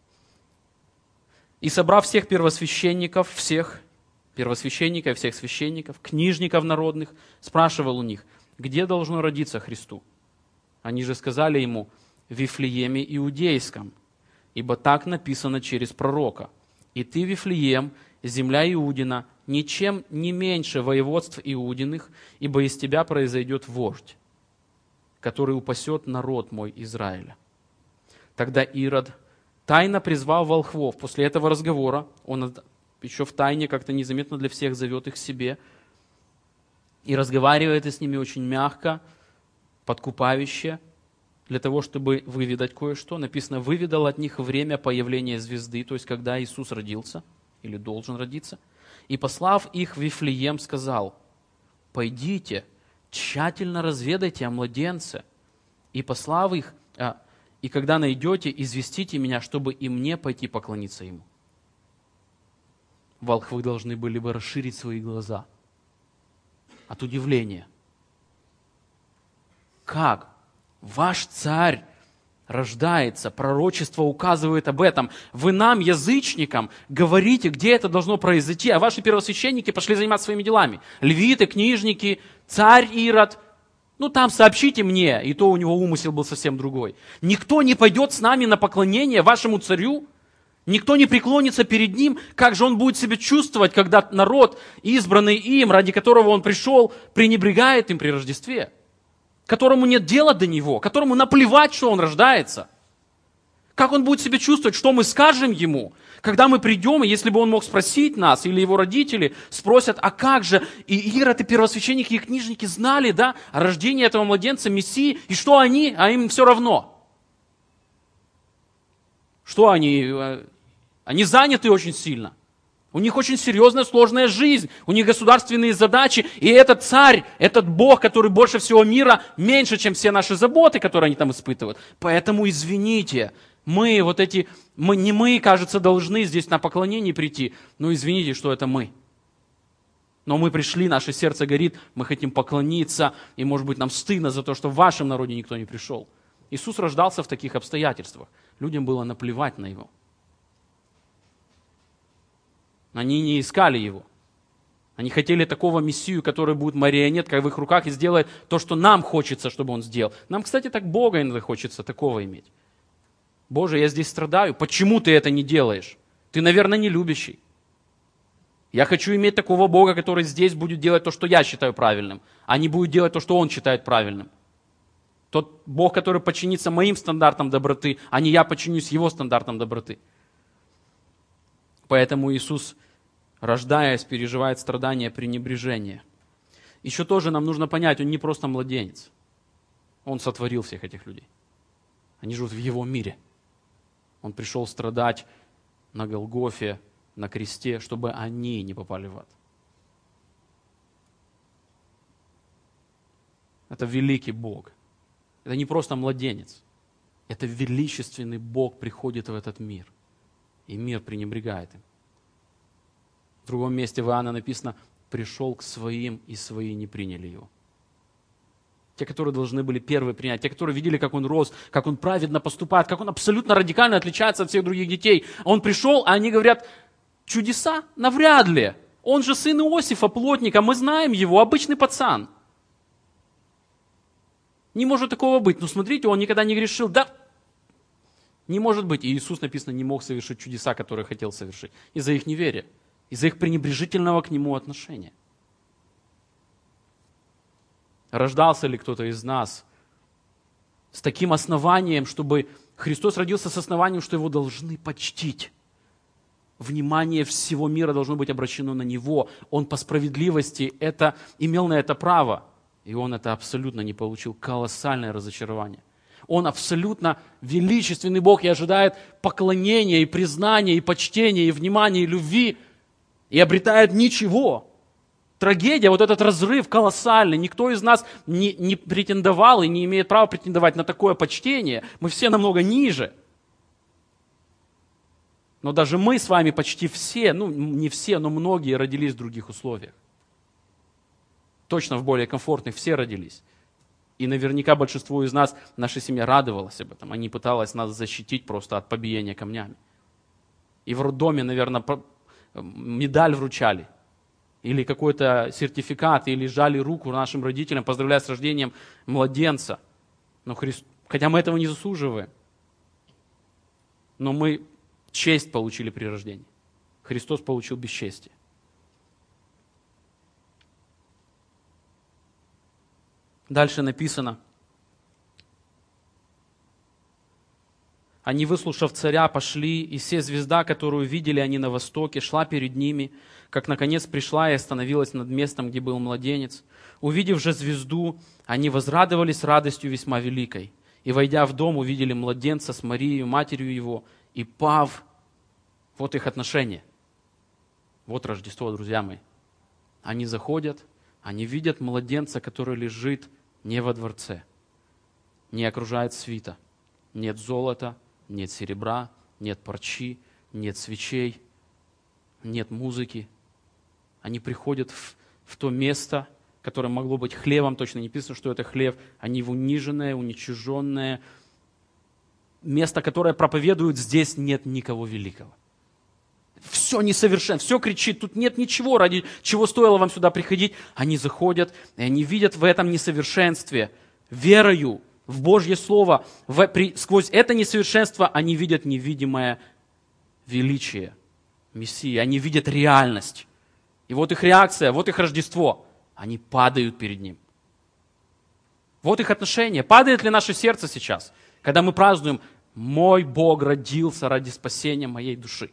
И собрав всех первосвященников, всех священников, книжников народных, спрашивал у них, где должно родиться Христу? Они же сказали ему, в Вифлееме Иудейском, ибо так написано через пророка. И ты, Вифлеем, земля Иудина, ничем не меньше воеводств Иудиных, ибо из тебя произойдет вождь, который упасет народ мой Израиля. Тогда Ирод тайно призвал волхвов. После этого разговора он еще в тайне как-то незаметно для всех зовет их к себе, и разговаривает с ними очень мягко, подкупающе, для того, чтобы выведать кое-что. Написано, выведал от них время появления звезды, то есть когда Иисус родился, или должен родиться. И послав их в Вифлеем, сказал, пойдите, тщательно разведайте о младенце. И послав их, и когда найдете, известите меня, чтобы и мне пойти поклониться ему. Волхвы должны были бы расширить свои глаза от удивления. Как? Ваш царь рождается, пророчество указывает об этом. Вы нам, язычникам, говорите, где это должно произойти, а ваши первосвященники пошли заниматься своими делами. Левиты, книжники, царь Ирод. Там сообщите мне, и то у него умысел был совсем другой. Никто не пойдет с нами на поклонение вашему царю, никто не преклонится перед ним. Как же он будет себя чувствовать, когда народ, избранный им, ради которого он пришел, пренебрегает им при Рождестве? которому нет дела до него, которому наплевать, что он рождается. Как он будет себя чувствовать, что мы скажем ему, когда мы придем, и если бы он мог спросить нас, или его родители спросят, а как же, и Ирод, и первосвященники, и книжники знали, да, о рождении этого младенца, Мессии, и что они, а им все равно. Что они? Они заняты очень сильно. У них очень серьезная, сложная жизнь, у них государственные задачи, и этот царь, этот Бог, который больше всего мира, меньше, чем все наши заботы, которые они там испытывают. Поэтому извините, мы, кажется, должны здесь на поклонение прийти, но извините, что это мы. Но мы пришли, наше сердце горит, мы хотим поклониться, и, может быть, нам стыдно за то, что в вашем народе никто не пришел. Иисус рождался в таких обстоятельствах. Людям было наплевать на Его. Они не искали Его. Они хотели такого Мессию, который будет марионеткой в их руках и сделает то, что нам хочется, чтобы Он сделал. Нам, кстати, так Бога иногда хочется такого иметь. Боже, я здесь страдаю. Почему ты это не делаешь? Ты, наверное, не любящий. Я хочу иметь такого Бога, который здесь будет делать то, что я считаю правильным, а не будет делать то, что Он считает правильным. Тот Бог, который подчинится моим стандартам доброты, а не я подчинюсь Его стандартам доброты. Поэтому Иисус, рождаясь, переживает страдания, пренебрежение. Еще тоже нам нужно понять, Он не просто младенец. Он сотворил всех этих людей. Они живут в Его мире. Он пришел страдать на Голгофе, на кресте, чтобы они не попали в ад. Это великий Бог. Это не просто младенец. Это величественный Бог приходит в этот мир. И мир пренебрегает им. В другом месте в Иоанна написано, пришел к своим, и свои не приняли его. Те, которые должны были первые принять, те, которые видели, как он рос, как он праведно поступает, как он абсолютно радикально отличается от всех других детей. Он пришел, а они говорят, чудеса? Навряд ли. Он же сын Иосифа, плотника, мы знаем его, обычный пацан. Не может такого быть. Ну смотрите, он никогда не грешил. Да, не может быть. И Иисус, написано, не мог совершить чудеса, которые хотел совершить. Из-за их неверия, из-за их пренебрежительного к Нему отношения. Рождался ли кто-то из нас с таким основанием, чтобы Христос родился с основанием, что Его должны почтить? Внимание всего мира должно быть обращено на Него. Он по справедливости имел на это право. И он это абсолютно не получил. Колоссальное разочарование. Он абсолютно величественный Бог и ожидает поклонения, и признания, и почтения, и внимания, и любви. И обретает ничего. Трагедия, вот этот разрыв колоссальный. Никто из нас не претендовал и не имеет права претендовать на такое почтение. Мы все намного ниже. Но даже мы с вами почти все, не все, но многие родились в других условиях. Точно в более комфортных все родились. И наверняка большинство из нас, наша семья радовалась об этом. Они пытались нас защитить просто от побиения камнями. И в роддоме, наверное, медаль вручали. Или какой-то сертификат, или жали руку нашим родителям, поздравляя с рождением младенца. Хотя мы этого не заслуживаем. Но мы честь получили при рождении. Христос получил бесчестие. Дальше написано, они, выслушав царя, пошли, и се звезда, которую видели они на востоке, шла перед ними, как наконец пришла и остановилась над местом, где был младенец. Увидев же звезду, они возрадовались радостью весьма великой. И, войдя в дом, увидели младенца с Марией, матерью его, и пав. Вот их отношения. Вот Рождество, друзья мои. Они заходят, они видят младенца, который лежит не во дворце, не окружает свита. Нет золота, нет серебра, нет парчи, нет свечей, нет музыки. Они приходят в то место, которое могло быть хлевом, точно не написано, что это хлев. Они в униженное, уничиженное место, которое проповедует, здесь нет никого великого. Все несовершенно, все кричит, тут нет ничего, ради чего стоило вам сюда приходить. Они заходят, и они видят в этом несовершенстве, верою в Божье Слово. Сквозь это несовершенство они видят невидимое величие Мессии, они видят реальность. И вот их реакция, вот их Рождество. Они падают перед Ним. Вот их отношение. Падает ли наше сердце сейчас, когда мы празднуем «Мой Бог родился ради спасения моей души»?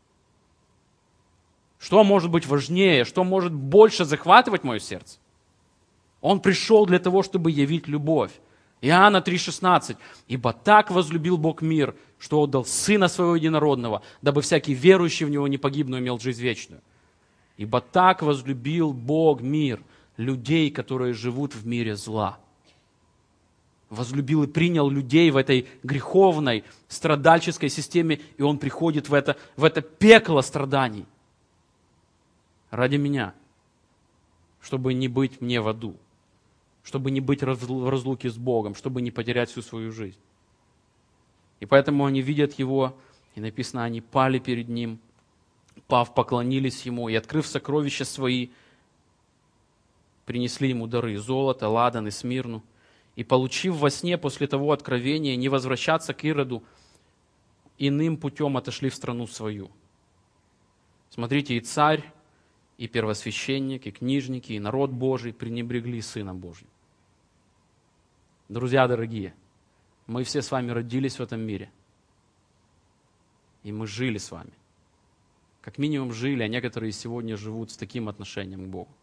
Что может быть важнее, что может больше захватывать мое сердце? Он пришел для того, чтобы явить любовь. Иоанна 3,16. «Ибо так возлюбил Бог мир, что отдал Сына Своего Единородного, дабы всякий верующий в Него не погиб, но имел жизнь вечную». Ибо так возлюбил Бог мир, людей, которые живут в мире зла. Возлюбил и принял людей в этой греховной, страдальческой системе, и Он приходит в это пекло страданий ради меня, чтобы не быть мне в аду, чтобы не быть в разлуке с Богом, чтобы не потерять всю свою жизнь. И поэтому они видят Его, и написано, они пали перед Ним, пав, поклонились Ему, и, открыв сокровища свои, принесли Ему дары, золото, ладан и смирну, и, получив во сне после того откровения не возвращаться к Ироду, иным путем отошли в страну свою. Смотрите, и царь, и первосвященник, и книжники, и народ Божий пренебрегли Сыном Божьим. Друзья дорогие, мы все с вами родились в этом мире. И мы жили с вами. Как минимум жили, а некоторые сегодня живут с таким отношением к Богу.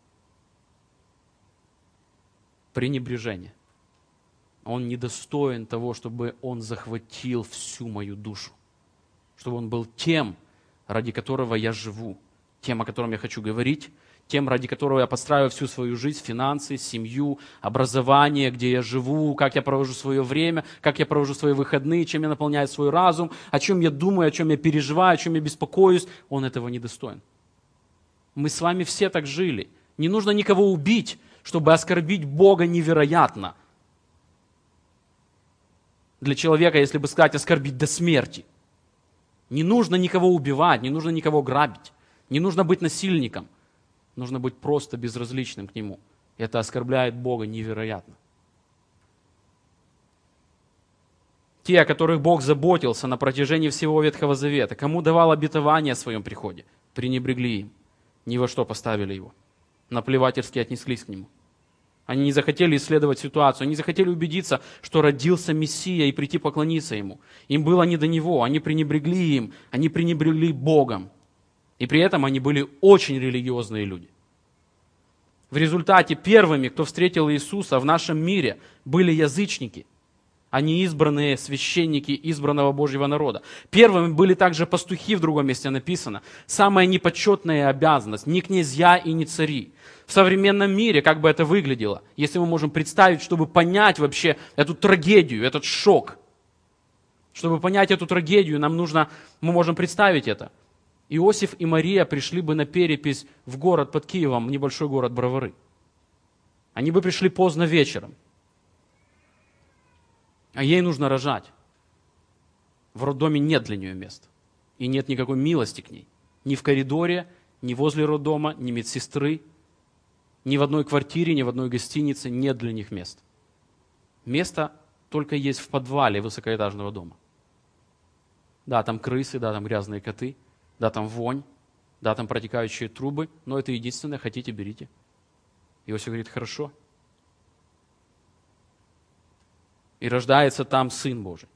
Пренебрежение. Он недостоин того, чтобы Он захватил всю мою душу. Чтобы Он был тем, ради которого я живу. Тем, о котором я хочу говорить. Тем, ради которого я подстраиваю всю свою жизнь, финансы, семью, образование, где я живу, как я провожу свое время, как я провожу свои выходные, чем я наполняю свой разум, о чем я думаю, о чем я переживаю, о чем я беспокоюсь. Он этого недостоин. Мы с вами все так жили. Не нужно никого убить, чтобы оскорбить Бога невероятно. Для человека, если бы сказать, оскорбить до смерти. Не нужно никого убивать, не нужно никого грабить, не нужно быть насильником. Нужно быть просто безразличным к Нему. Это оскорбляет Бога невероятно. Те, о которых Бог заботился на протяжении всего Ветхого Завета, кому давал обетование о своем приходе, пренебрегли им, ни во что поставили Его, наплевательски отнеслись к Нему. Они не захотели исследовать ситуацию, они захотели убедиться, что родился Мессия и прийти поклониться Ему. Им было не до Него, они пренебрегли им, они пренебрегли Богом. И при этом они были очень религиозные люди. В результате первыми, кто встретил Иисуса в нашем мире, были язычники, а не избранные священники избранного Божьего народа. Первыми были также пастухи, в другом месте написано. Самая непочетная обязанность, не князья и не цари. В современном мире, как бы это выглядело, если мы можем представить, чтобы понять вообще эту трагедию, этот шок. Чтобы понять эту трагедию, мы можем представить это. Иосиф и Мария пришли бы на перепись в город под Киевом, в небольшой город Бровары. Они бы пришли поздно вечером. А ей нужно рожать. В роддоме нет для нее места. И нет никакой милости к ней. Ни в коридоре, ни возле роддома, ни медсестры, ни в одной квартире, ни в одной гостинице нет для них места. Место только есть в подвале высокоэтажного дома. Да, там крысы, да, там грязные коты. Да, там вонь, да, там протекающие трубы, но это единственное, хотите, берите. Иосиф говорит, хорошо. И рождается там Сын Божий.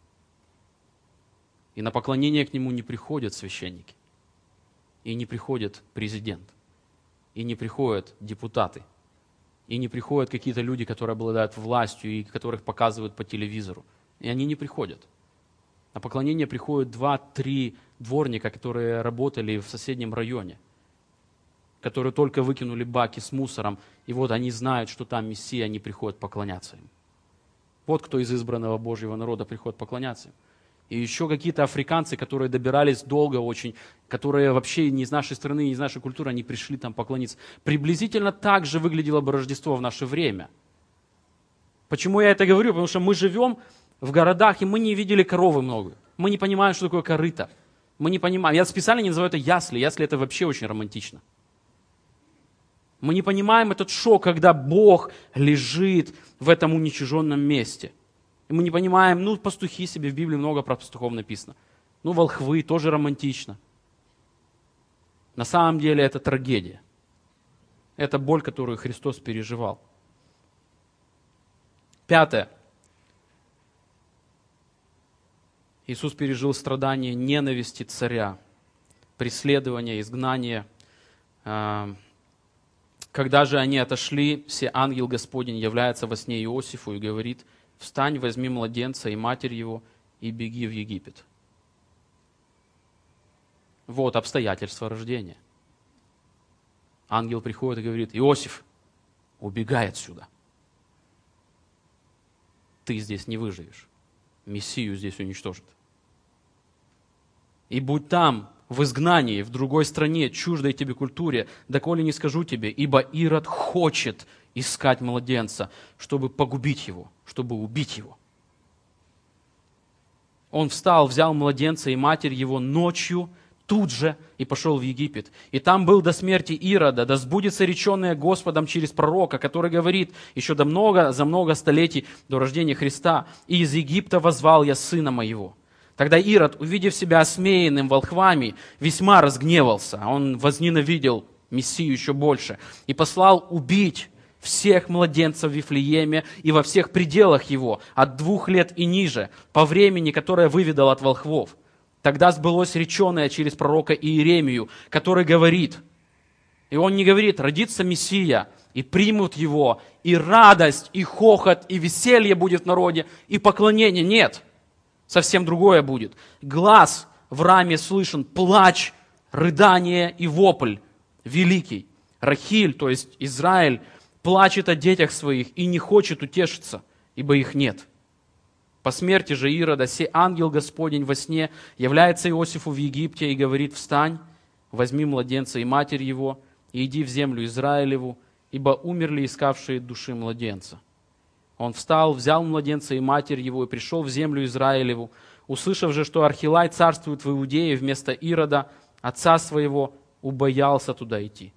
И на поклонение к Нему не приходят священники, и не приходит президент, и не приходят депутаты, и не приходят какие-то люди, которые обладают властью, и которых показывают по телевизору. И они не приходят. На поклонение приходят 2-3 дворника, которые работали в соседнем районе, которые только выкинули баки с мусором, и вот они знают, что там Мессия, они приходят поклоняться им. Вот кто из избранного Божьего народа приходит поклоняться им. И еще какие-то африканцы, которые добирались долго очень, которые вообще не из нашей страны, не из нашей культуры, они пришли там поклониться. Приблизительно так же выглядело бы Рождество в наше время. Почему я это говорю? Потому что мы живем в городах, и мы не видели коровы много. Мы не понимаем, что такое корыто. Мы не понимаем. Я специально не называю это ясли. Ясли это вообще очень романтично. Мы не понимаем этот шок, когда Бог лежит в этом уничиженном месте. И мы не понимаем, пастухи себе, в Библии много про пастухов написано. Волхвы, тоже романтично. На самом деле это трагедия. Это боль, которую Христос переживал. 5. Иисус пережил страдания ненависти царя, преследования, изгнания. Когда же они отошли, все ангел Господень является во сне Иосифу и говорит: «Встань, возьми младенца и матерь его, и беги в Египет». Вот обстоятельства рождения. Ангел приходит и говорит: «Иосиф, убегай отсюда. Ты здесь не выживешь. Мессию здесь уничтожат. И будь там, в изгнании, в другой стране, чуждой тебе культуре, доколе не скажу тебе, ибо Ирод хочет искать младенца, чтобы погубить его, чтобы убить его». Он встал, взял младенца и матерь его ночью, тут же, и пошел в Египет. И там был до смерти Ирода, да сбудется реченное Господом через пророка, который говорит еще за много столетий до рождения Христа: «И из Египта воззвал я сына моего». Тогда Ирод, увидев себя осмеянным волхвами, весьма разгневался. Он возненавидел Мессию еще больше и послал убить всех младенцев в Вифлееме и во всех пределах его, от 2 лет и ниже, по времени, которое выведал от волхвов. Тогда сбылось реченое через пророка Иеремию, который говорит, и он не говорит: родится Мессия, и примут его, и радость, и хохот, и веселье будет в народе, и поклонение. Нет, совсем другое будет. Глас в раме слышен, плач, рыдание и вопль великий. Рахиль, то есть Израиль, плачет о детях своих и не хочет утешиться, ибо их нет. По смерти же Ирода сей ангел Господень во сне является Иосифу в Египте и говорит: «Встань, возьми младенца и матерь его, и иди в землю Израилеву, ибо умерли искавшие души младенца». Он встал, взял младенца и матерь его, и пришел в землю Израилеву. Услышав же, что Архилай царствует в Иудее вместо Ирода, отца своего, убоялся туда идти.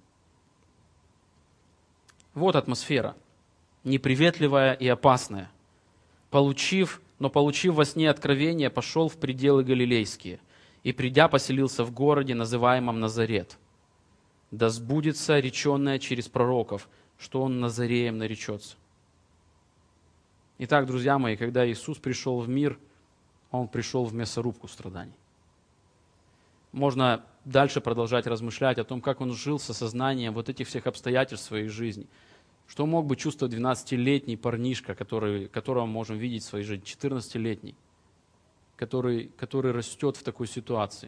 Вот атмосфера, неприветливая и опасная. Получив во сне откровение, пошел в пределы Галилейские, и, придя, поселился в городе, называемом Назарет. Да сбудется реченное через пророков, что он Назареем наречется. Итак, друзья мои, когда Иисус пришел в мир, Он пришел в мясорубку страданий. Можно дальше продолжать размышлять о том, как Он жил с осознанием вот этих всех обстоятельств своей жизни. Что мог бы чувствовать 12-летний парнишка, которого мы можем видеть в своей жизни, 14-летний, который растет в такой ситуации,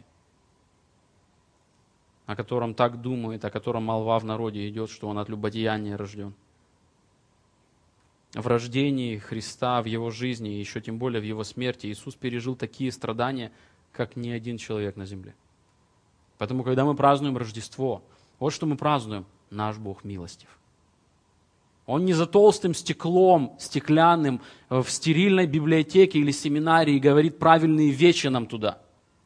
о котором так думает, о котором молва в народе идет, что он от любодеяния рожден. В рождении Христа, в Его жизни, и еще тем более в Его смерти, Иисус пережил такие страдания, как ни один человек на земле. Поэтому, когда мы празднуем Рождество, вот что мы празднуем: наш Бог милостив. Он не за толстым стеклом, стеклянным, в стерильной библиотеке или семинарии говорит правильные вещи нам туда.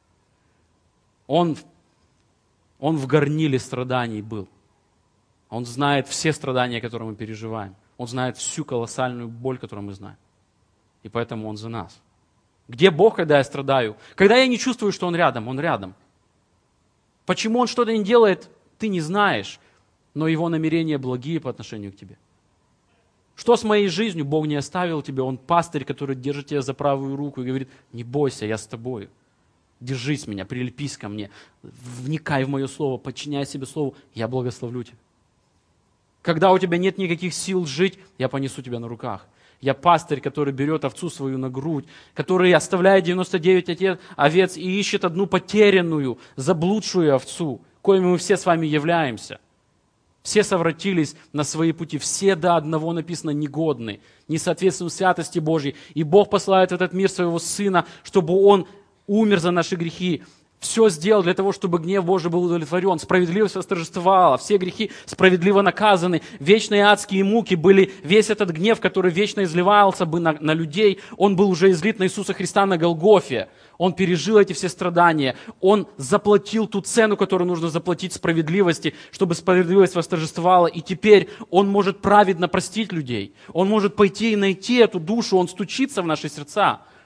Он в горниле страданий был. Он знает все страдания, которые мы переживаем. Он знает всю колоссальную боль, которую мы знаем. И поэтому Он за нас. Где Бог, когда я страдаю? Когда я не чувствую, что Он рядом, Он рядом. Почему Он что-то не делает, ты не знаешь, но Его намерения благие по отношению к тебе. Что с моей жизнью? Бог не оставил тебя, Он пастырь, который держит тебя за правую руку и говорит: не бойся, я с тобою. Держись меня, прилепись ко мне, вникай в мое слово, подчиняй себе слову, я благословлю тебя. Когда у тебя нет никаких сил жить, я понесу тебя на руках. Я пастырь, который берет овцу свою на грудь, который оставляет 99 овец и ищет одну потерянную, заблудшую овцу, коими мы все с вами являемся. Все совратились на свои пути, все до одного написано негодны, не соответствуют святости Божьей. И Бог посылает в этот мир своего Сына, чтобы Он умер за наши грехи. Все сделал для того, чтобы гнев Божий был удовлетворен. Справедливость восторжествовала, все грехи справедливо наказаны. Вечные адские муки были, весь этот гнев, который вечно изливался бы на людей, он был уже излит на Иисуса Христа на Голгофе. Он пережил эти все страдания. Он заплатил ту цену, которую нужно заплатить справедливости, чтобы справедливость восторжествовала. И теперь Он может праведно простить людей. Он может пойти и найти эту душу, Он стучится в наши сердца.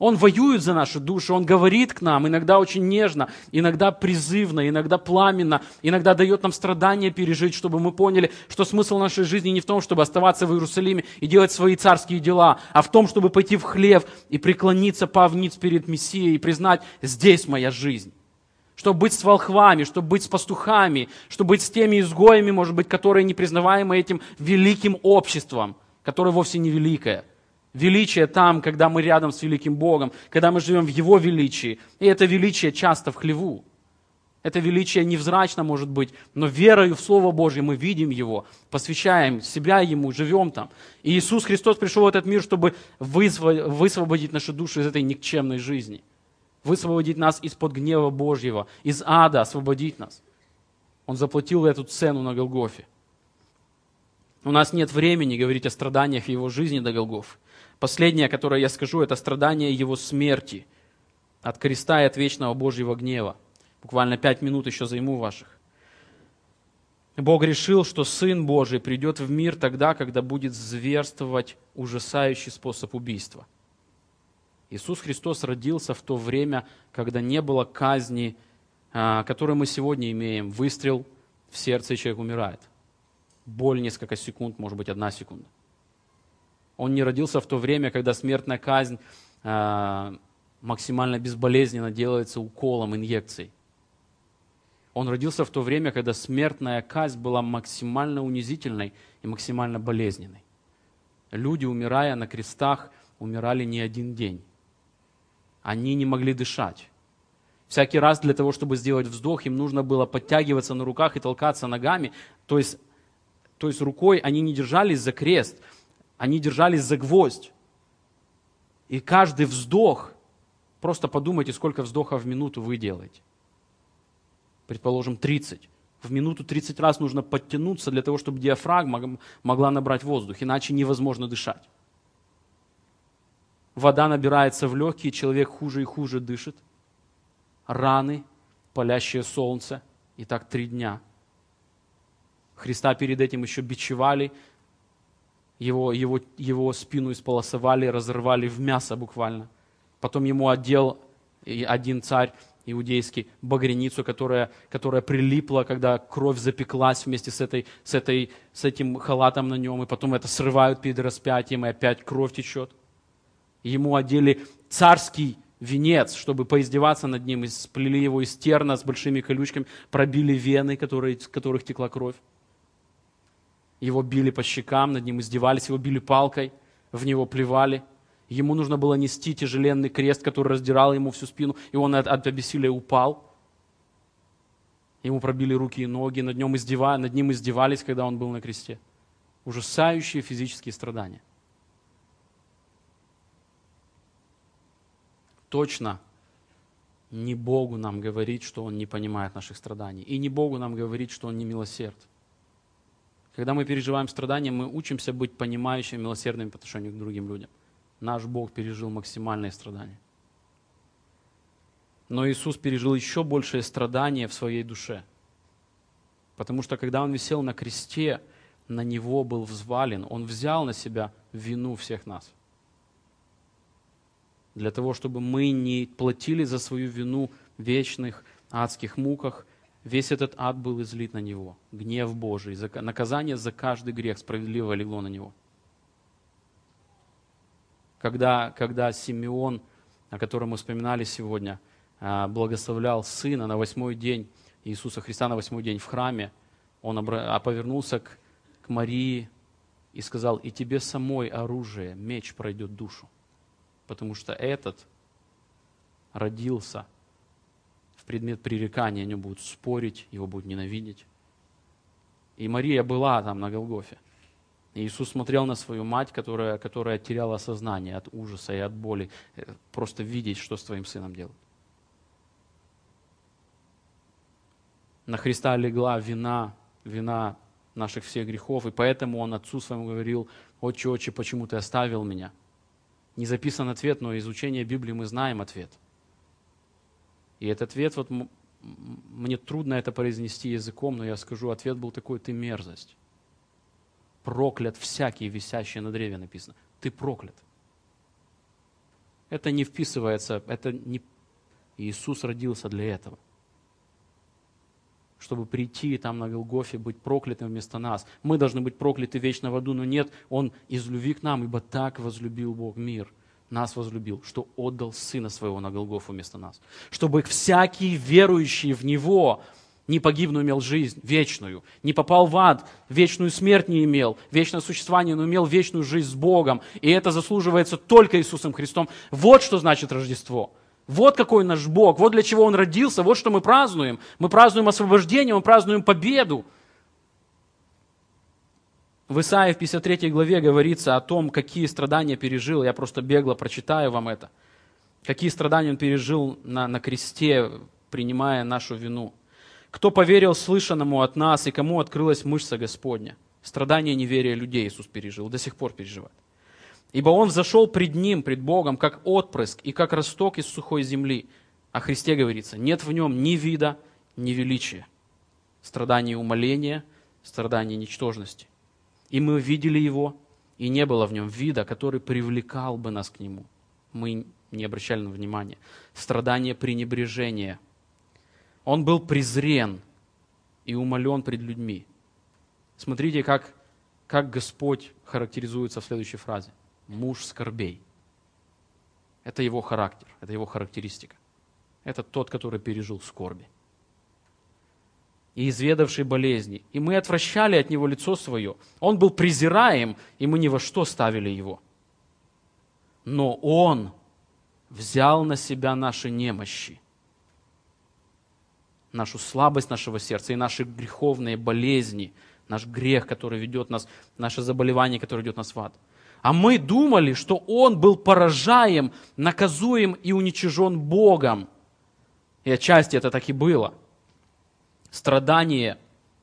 Он воюет за наши души, Он говорит к нам, иногда очень нежно, иногда призывно, иногда пламенно, иногда дает нам страдания пережить, чтобы мы поняли, что смысл нашей жизни не в том, чтобы оставаться в Иерусалиме и делать свои царские дела, а в том, чтобы пойти в хлев и преклониться, пав ниц перед Мессией и признать: здесь моя жизнь. Чтобы быть с волхвами, чтобы быть с пастухами, чтобы быть с теми изгоями, может быть, которые не признаваемы этим великим обществом, которое вовсе не великое. Величие там, когда мы рядом с великим Богом, когда мы живем в Его величии. И это величие часто в хлеву. Это величие невзрачно может быть, но верою в Слово Божье мы видим Его, посвящаем себя Ему, живем там. И Иисус Христос пришел в этот мир, чтобы высвободить наши души из этой никчемной жизни. Высвободить нас из-под гнева Божьего, из ада, освободить нас. Он заплатил эту цену на Голгофе. У нас нет времени говорить о страданиях Его жизни до Голгофы. Последнее, которое я скажу, это страдание Его смерти от креста и от вечного Божьего гнева. Буквально 5 минут еще займу ваших. Бог решил, что Сын Божий придет в мир тогда, когда будет зверствовать ужасающий способ убийства. Иисус Христос родился в то время, когда не было казни, которую мы сегодня имеем. Выстрел в сердце, и человек умирает. Боль несколько секунд, может быть, 1 секунда. Он не родился в то время, когда смертная казнь максимально безболезненно делается уколом, инъекцией. Он родился в то время, когда смертная казнь была максимально унизительной и максимально болезненной. Люди, умирая на крестах, умирали не 1 день. Они не могли дышать. Всякий раз для того, чтобы сделать вздох, им нужно было подтягиваться на руках и толкаться ногами. То есть рукой они не держались за крест, они держались за гвоздь. И каждый вздох, просто подумайте, сколько вздохов в минуту вы делаете. Предположим, 30. В минуту 30 раз нужно подтянуться для того, чтобы диафрагма могла набрать воздух, иначе невозможно дышать. Вода набирается в легкие, человек хуже и хуже дышит. Раны, палящее солнце, и так 3 дня. Христа перед этим еще бичевали, его спину исполосовали, разорвали в мясо буквально. Потом ему одел один царь иудейский багряницу, которая прилипла, когда кровь запеклась вместе с этим халатом на нем, и потом это срывают перед распятием, и опять кровь течет. Ему одели царский венец, чтобы поиздеваться над ним, и сплели его из терна с большими колючками, пробили вены, из которых текла кровь. Его били по щекам, над ним издевались, его били палкой, в него плевали. Ему нужно было нести тяжеленный крест, который раздирал ему всю спину, и он от обессилия упал. Ему пробили руки и ноги, над ним издевались, когда он был на кресте. Ужасающие физические страдания. Точно не Богу нам говорить, что Он не понимает наших страданий. И не Богу нам говорить, что Он не милосерд. Когда мы переживаем страдания, мы учимся быть понимающими, милосердными по отношению к другим людям. Наш Бог пережил максимальные страдания. Но Иисус пережил еще большее страдание в своей душе. Потому что когда Он висел на кресте, на Него был взвален, Он взял на себя вину всех нас. Для того, чтобы мы не платили за свою вину в вечных адских муках, весь этот ад был излит на Него. Гнев Божий, наказание за каждый грех справедливо легло на Него. Когда Симеон, о котором мы вспоминали сегодня, благословлял Сына на 8-й день, Иисуса Христа на 8-й день в храме, он повернулся к Марии и сказал: «И тебе самой оружие, меч пройдет душу». Потому что этот родился в предмет пререкания, они будут спорить, его будут ненавидеть. И Мария была там на Голгофе. И Иисус смотрел на свою мать, которая теряла сознание от ужаса и от боли, просто видеть, что с твоим сыном делают. На Христа легла вина наших всех грехов, и поэтому Он Отцу Своему говорил: «Отче, Отче, почему Ты оставил меня?» Не записан ответ, но изучение Библии мы знаем ответ. И этот ответ, мне трудно это произнести языком, но я скажу, ответ был такой: ты мерзость. Проклят всякий, висящий на древе, написано. Ты проклят. Это не вписывается, это не... Иисус родился для этого. Чтобы прийти там на Голгофе, быть проклятым вместо нас. Мы должны быть прокляты вечно в аду, но нет, Он из любви к нам, ибо так возлюбил Бог мир, нас возлюбил, что отдал Сына Своего на Голгофу вместо нас. Чтобы всякий верующий в Него не погиб, но имел жизнь вечную, не попал в ад, вечную смерть не имел, вечное существование, но имел вечную жизнь с Богом. И это заслуживается только Иисусом Христом. Вот что значит Рождество. Вот какой наш Бог, вот для чего Он родился, вот что мы празднуем. Мы празднуем освобождение, мы празднуем победу. В Исаии в 53 главе говорится о том, какие страдания пережил. Я просто бегло прочитаю вам это. Какие страдания Он пережил на кресте, принимая нашу вину. «Кто поверил слышанному от нас, и кому открылась мышца Господня?» Страдания неверия людей Иисус пережил, до сих пор переживает. «Ибо Он взошел пред Ним, пред Богом, как отпрыск и как росток из сухой земли». О Христе говорится, нет в Нем ни вида, ни величия. Страдания умоления, страдания ничтожности. И мы видели Его, и не было в Нем вида, который привлекал бы нас к Нему. Мы не обращали на внимание. Страдания пренебрежения. Он был презрен и умолен пред людьми. Смотрите, как Господь характеризуется в следующей фразе. Муж скорбей. Это Его характер, это Его характеристика. Это тот, который пережил скорби. И изведавший болезни. И мы отвращали от Него лицо Свое. Он был презираем, и мы ни во что ставили Его. Но Он взял на себя наши немощи, нашу слабость нашего сердца и наши греховные болезни, наш грех, который ведет нас, наше заболевание, которое ведет нас в ад. А мы думали, что Он был поражаем, наказуем и уничижен Богом. И отчасти это так и было. Страдание,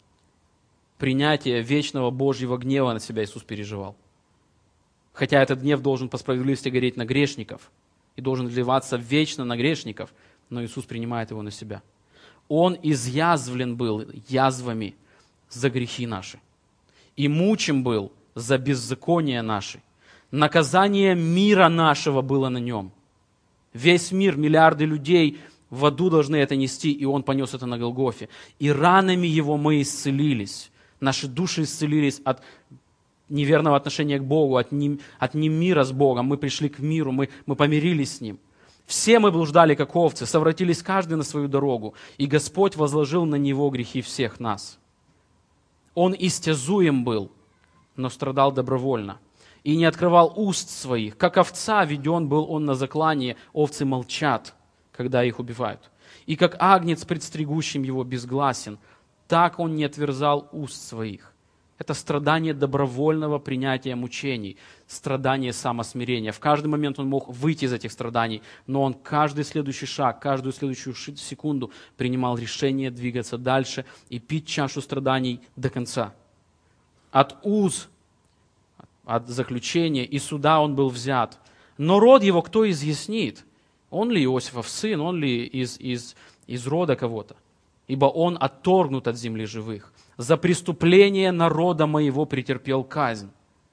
принятие вечного Божьего гнева на себя Иисус переживал. Хотя этот гнев должен по справедливости гореть на грешников и должен вливаться вечно на грешников, но Иисус принимает его на себя. Он изъязвлен был язвами за грехи наши и мучим был за беззакония наши. Наказание мира нашего было на Нем. Весь мир, миллиарды людей в аду должны это нести, и Он понес это на Голгофе. И ранами Его мы исцелились. Наши души исцелились от неверного отношения к Богу, от немира с Богом. Мы пришли к миру, мы помирились с Ним. Все мы блуждали, как овцы, совратились каждый на свою дорогу, и Господь возложил на Него грехи всех нас. Он истязуем был, но страдал добровольно, и не открывал уст своих. Как овца веден был Он на заклание, овцы молчат, когда их убивают. И как агнец пред стригущим Его безгласен, так Он не отверзал уст своих. Это страдание добровольного принятия мучений, страдание самосмирения. В каждый момент Он мог выйти из этих страданий, но Он каждый следующий шаг, каждую следующую секунду принимал решение двигаться дальше и пить чашу страданий до конца. От уз, от заключения и суда Он был взят. Но род Его кто изъяснит? Он ли Иосифов сын, он ли из рода кого-то? Ибо Он отторгнут от земли живых. За преступление народа моего претерпел казнь.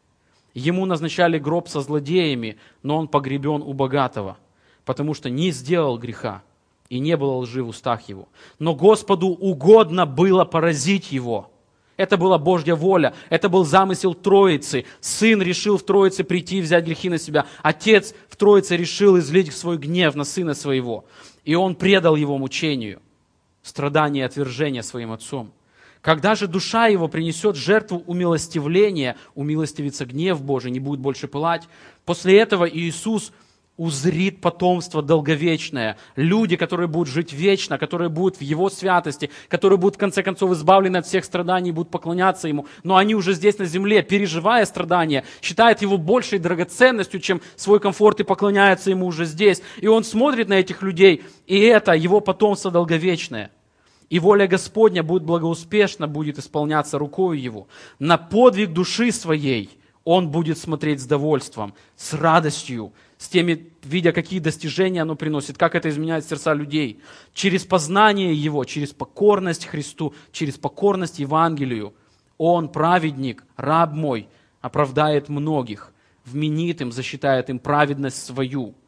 Ему назначали гроб со злодеями, но Он погребен у богатого, потому что не сделал греха, и не было лжи в устах Его. Но Господу угодно было поразить Его. Это была Божья воля, это был замысел Троицы. Сын решил в Троице прийти и взять грехи на себя. Отец в Троице решил излить свой гнев на Сына Своего. И Он предал Его мучению, страдания и отвержения Своим Отцом. Когда же душа его принесет жертву умилостивления, умилостивится гнев Божий, не будет больше пылать, после этого Иисус узрит потомство долговечное. Люди, которые будут жить вечно, которые будут в Его святости, которые будут в конце концов избавлены от всех страданий, будут поклоняться Ему. Но они уже здесь на земле, переживая страдания, считают Его большей драгоценностью, чем свой комфорт, и поклоняются Ему уже здесь. И Он смотрит на этих людей, и это Его потомство долговечное. И воля Господня будет благоуспешна, будет исполняться рукою Его. На подвиг души своей Он будет смотреть с довольством, с радостью, с теми, видя, какие достижения оно приносит, как это изменяет сердца людей. Через познание Его, через покорность Христу, через покорность Евангелию. Он, праведник, раб мой, оправдает многих, вменит им, засчитает им праведность свою.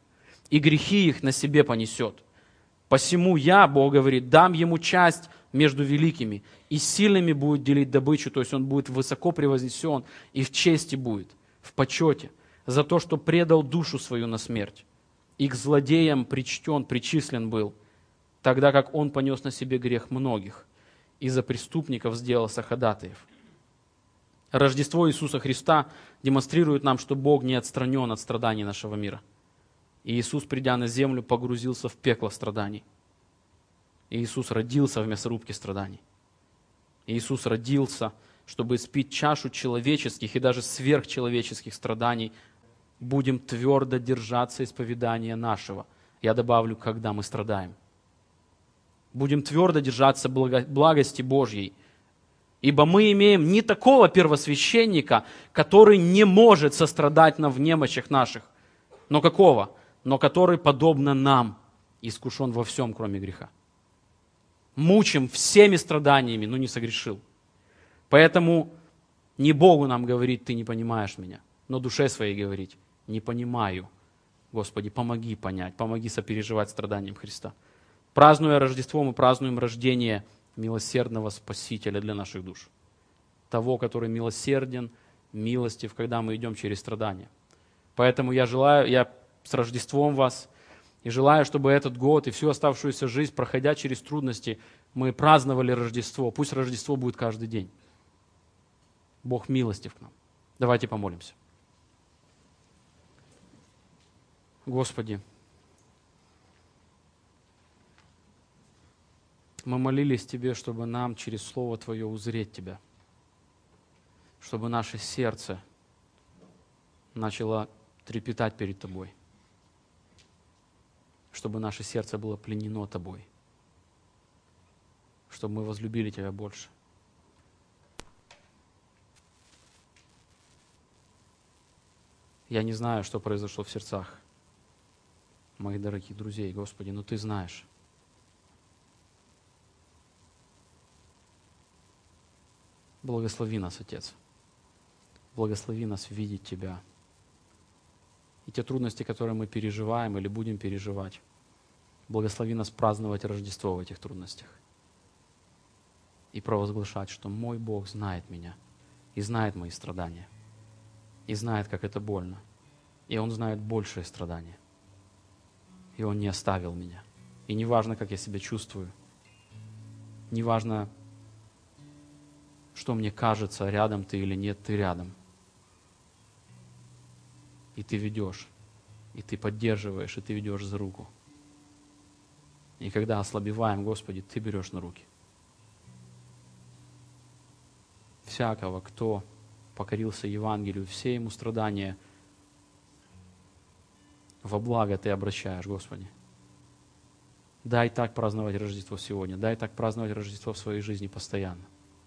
и грехи их на себе понесет. Посему я, Бог говорит, дам ему часть между великими, и сильными будет делить добычу, то есть он будет высоко превознесен, и в чести будет, в почете, за то, что предал душу свою на смерть, и к злодеям причислен был, тогда как он понес на себе грех многих, и за преступников сделался ходатаев. Рождество Иисуса Христа демонстрирует нам, что Бог не отстранен от страданий нашего мира. И Иисус, придя на землю, погрузился в пекло страданий. И Иисус родился в мясорубке страданий. И Иисус родился, чтобы испить чашу человеческих и даже сверхчеловеческих страданий. Будем твердо держаться исповедания нашего. Я добавлю, когда мы страдаем. Будем твердо держаться благости Божьей. Ибо мы имеем не такого первосвященника, который не может сострадать нам в немощах наших. Но какого? Но который, подобно нам, искушен во всем, кроме греха. Мучим всеми страданиями, но не согрешил. Поэтому не Богу нам говорить, ты не понимаешь меня, но душе своей говорить, не понимаю. Господи, помоги понять, помоги сопереживать страданиям Христа. Празднуя Рождество, мы празднуем рождение милосердного Спасителя для наших душ. Того, который милосерден, милостив, когда мы идем через страдания. Поэтому я с Рождеством вас, и желаю, чтобы этот год и всю оставшуюся жизнь, проходя через трудности, мы праздновали Рождество. Пусть Рождество будет каждый день. Бог милостив к нам. Давайте помолимся. Господи, мы молились Тебе, чтобы нам через Слово Твое узреть Тебя, чтобы наше сердце начало трепетать перед Тобой, чтобы наше сердце было пленено Тобой, чтобы мы возлюбили Тебя больше. Я не знаю, что произошло в сердцах моих дорогих друзей, Господи, но Ты знаешь. Благослови нас, Отец. Благослови нас видеть Тебя. И те трудности, которые мы переживаем или будем переживать, благослови нас праздновать Рождество в этих трудностях. И провозглашать, что мой Бог знает меня и знает мои страдания. И знает, как это больно. И Он знает большее страдание. И Он не оставил меня. И не важно, как я себя чувствую. Не важно, что мне кажется, рядом ты или нет, ты рядом. И ты ведешь, и ты поддерживаешь, и ты ведешь за руку. И когда ослабеваем, Господи, ты берешь на руки. Всякого, кто покорился Евангелию, все ему страдания во благо ты обращаешь, Господи. Дай так праздновать Рождество сегодня, дай так праздновать Рождество в своей жизни постоянно.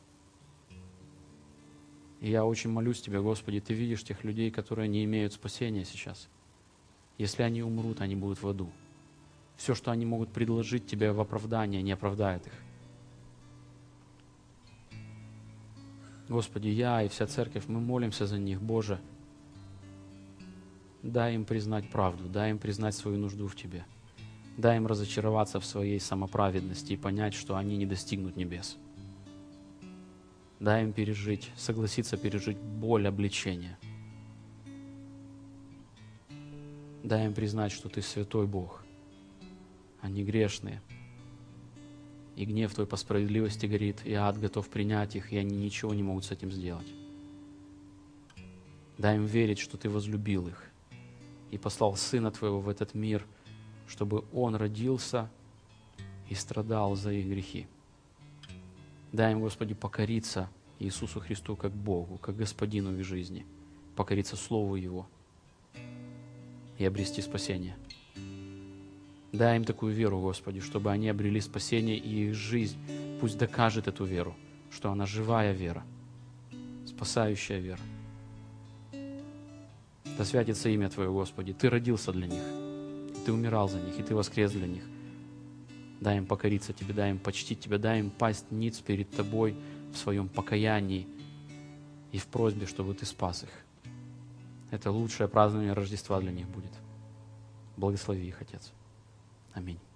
И я очень молюсь Тебя, Господи, Ты видишь тех людей, которые не имеют спасения сейчас. Если они умрут, они будут в аду. Все, что они могут предложить Тебе в оправдание, не оправдает их. Господи, я и вся церковь, мы молимся за них, Боже. Дай им признать правду, дай им признать свою нужду в Тебе. Дай им разочароваться в своей самоправедности и понять, что они не достигнут небес. Дай им пережить, согласиться пережить боль обличения. Дай им признать, что Ты святой Бог, они грешные. И гнев Твой по справедливости горит, и ад готов принять их, и они ничего не могут с этим сделать. Дай им верить, что Ты возлюбил их и послал Сына Твоего в этот мир, чтобы Он родился и страдал за их грехи. Дай им, Господи, покориться Иисусу Христу как Богу, как Господину в их жизни, покориться Слову Его и обрести спасение. Дай им такую веру, Господи, чтобы они обрели спасение, и их жизнь пусть докажет эту веру, что она живая вера, спасающая вера. Да святится имя Твое, Господи. Ты родился для них, Ты умирал за них, и Ты воскрес для них. Дай им покориться Тебе, дай им почтить Тебя, дай им пасть ниц перед Тобой в своем покаянии и в просьбе, чтобы Ты спас их. Это лучшее празднование Рождества для них будет. Благослови их, Отец. Аминь.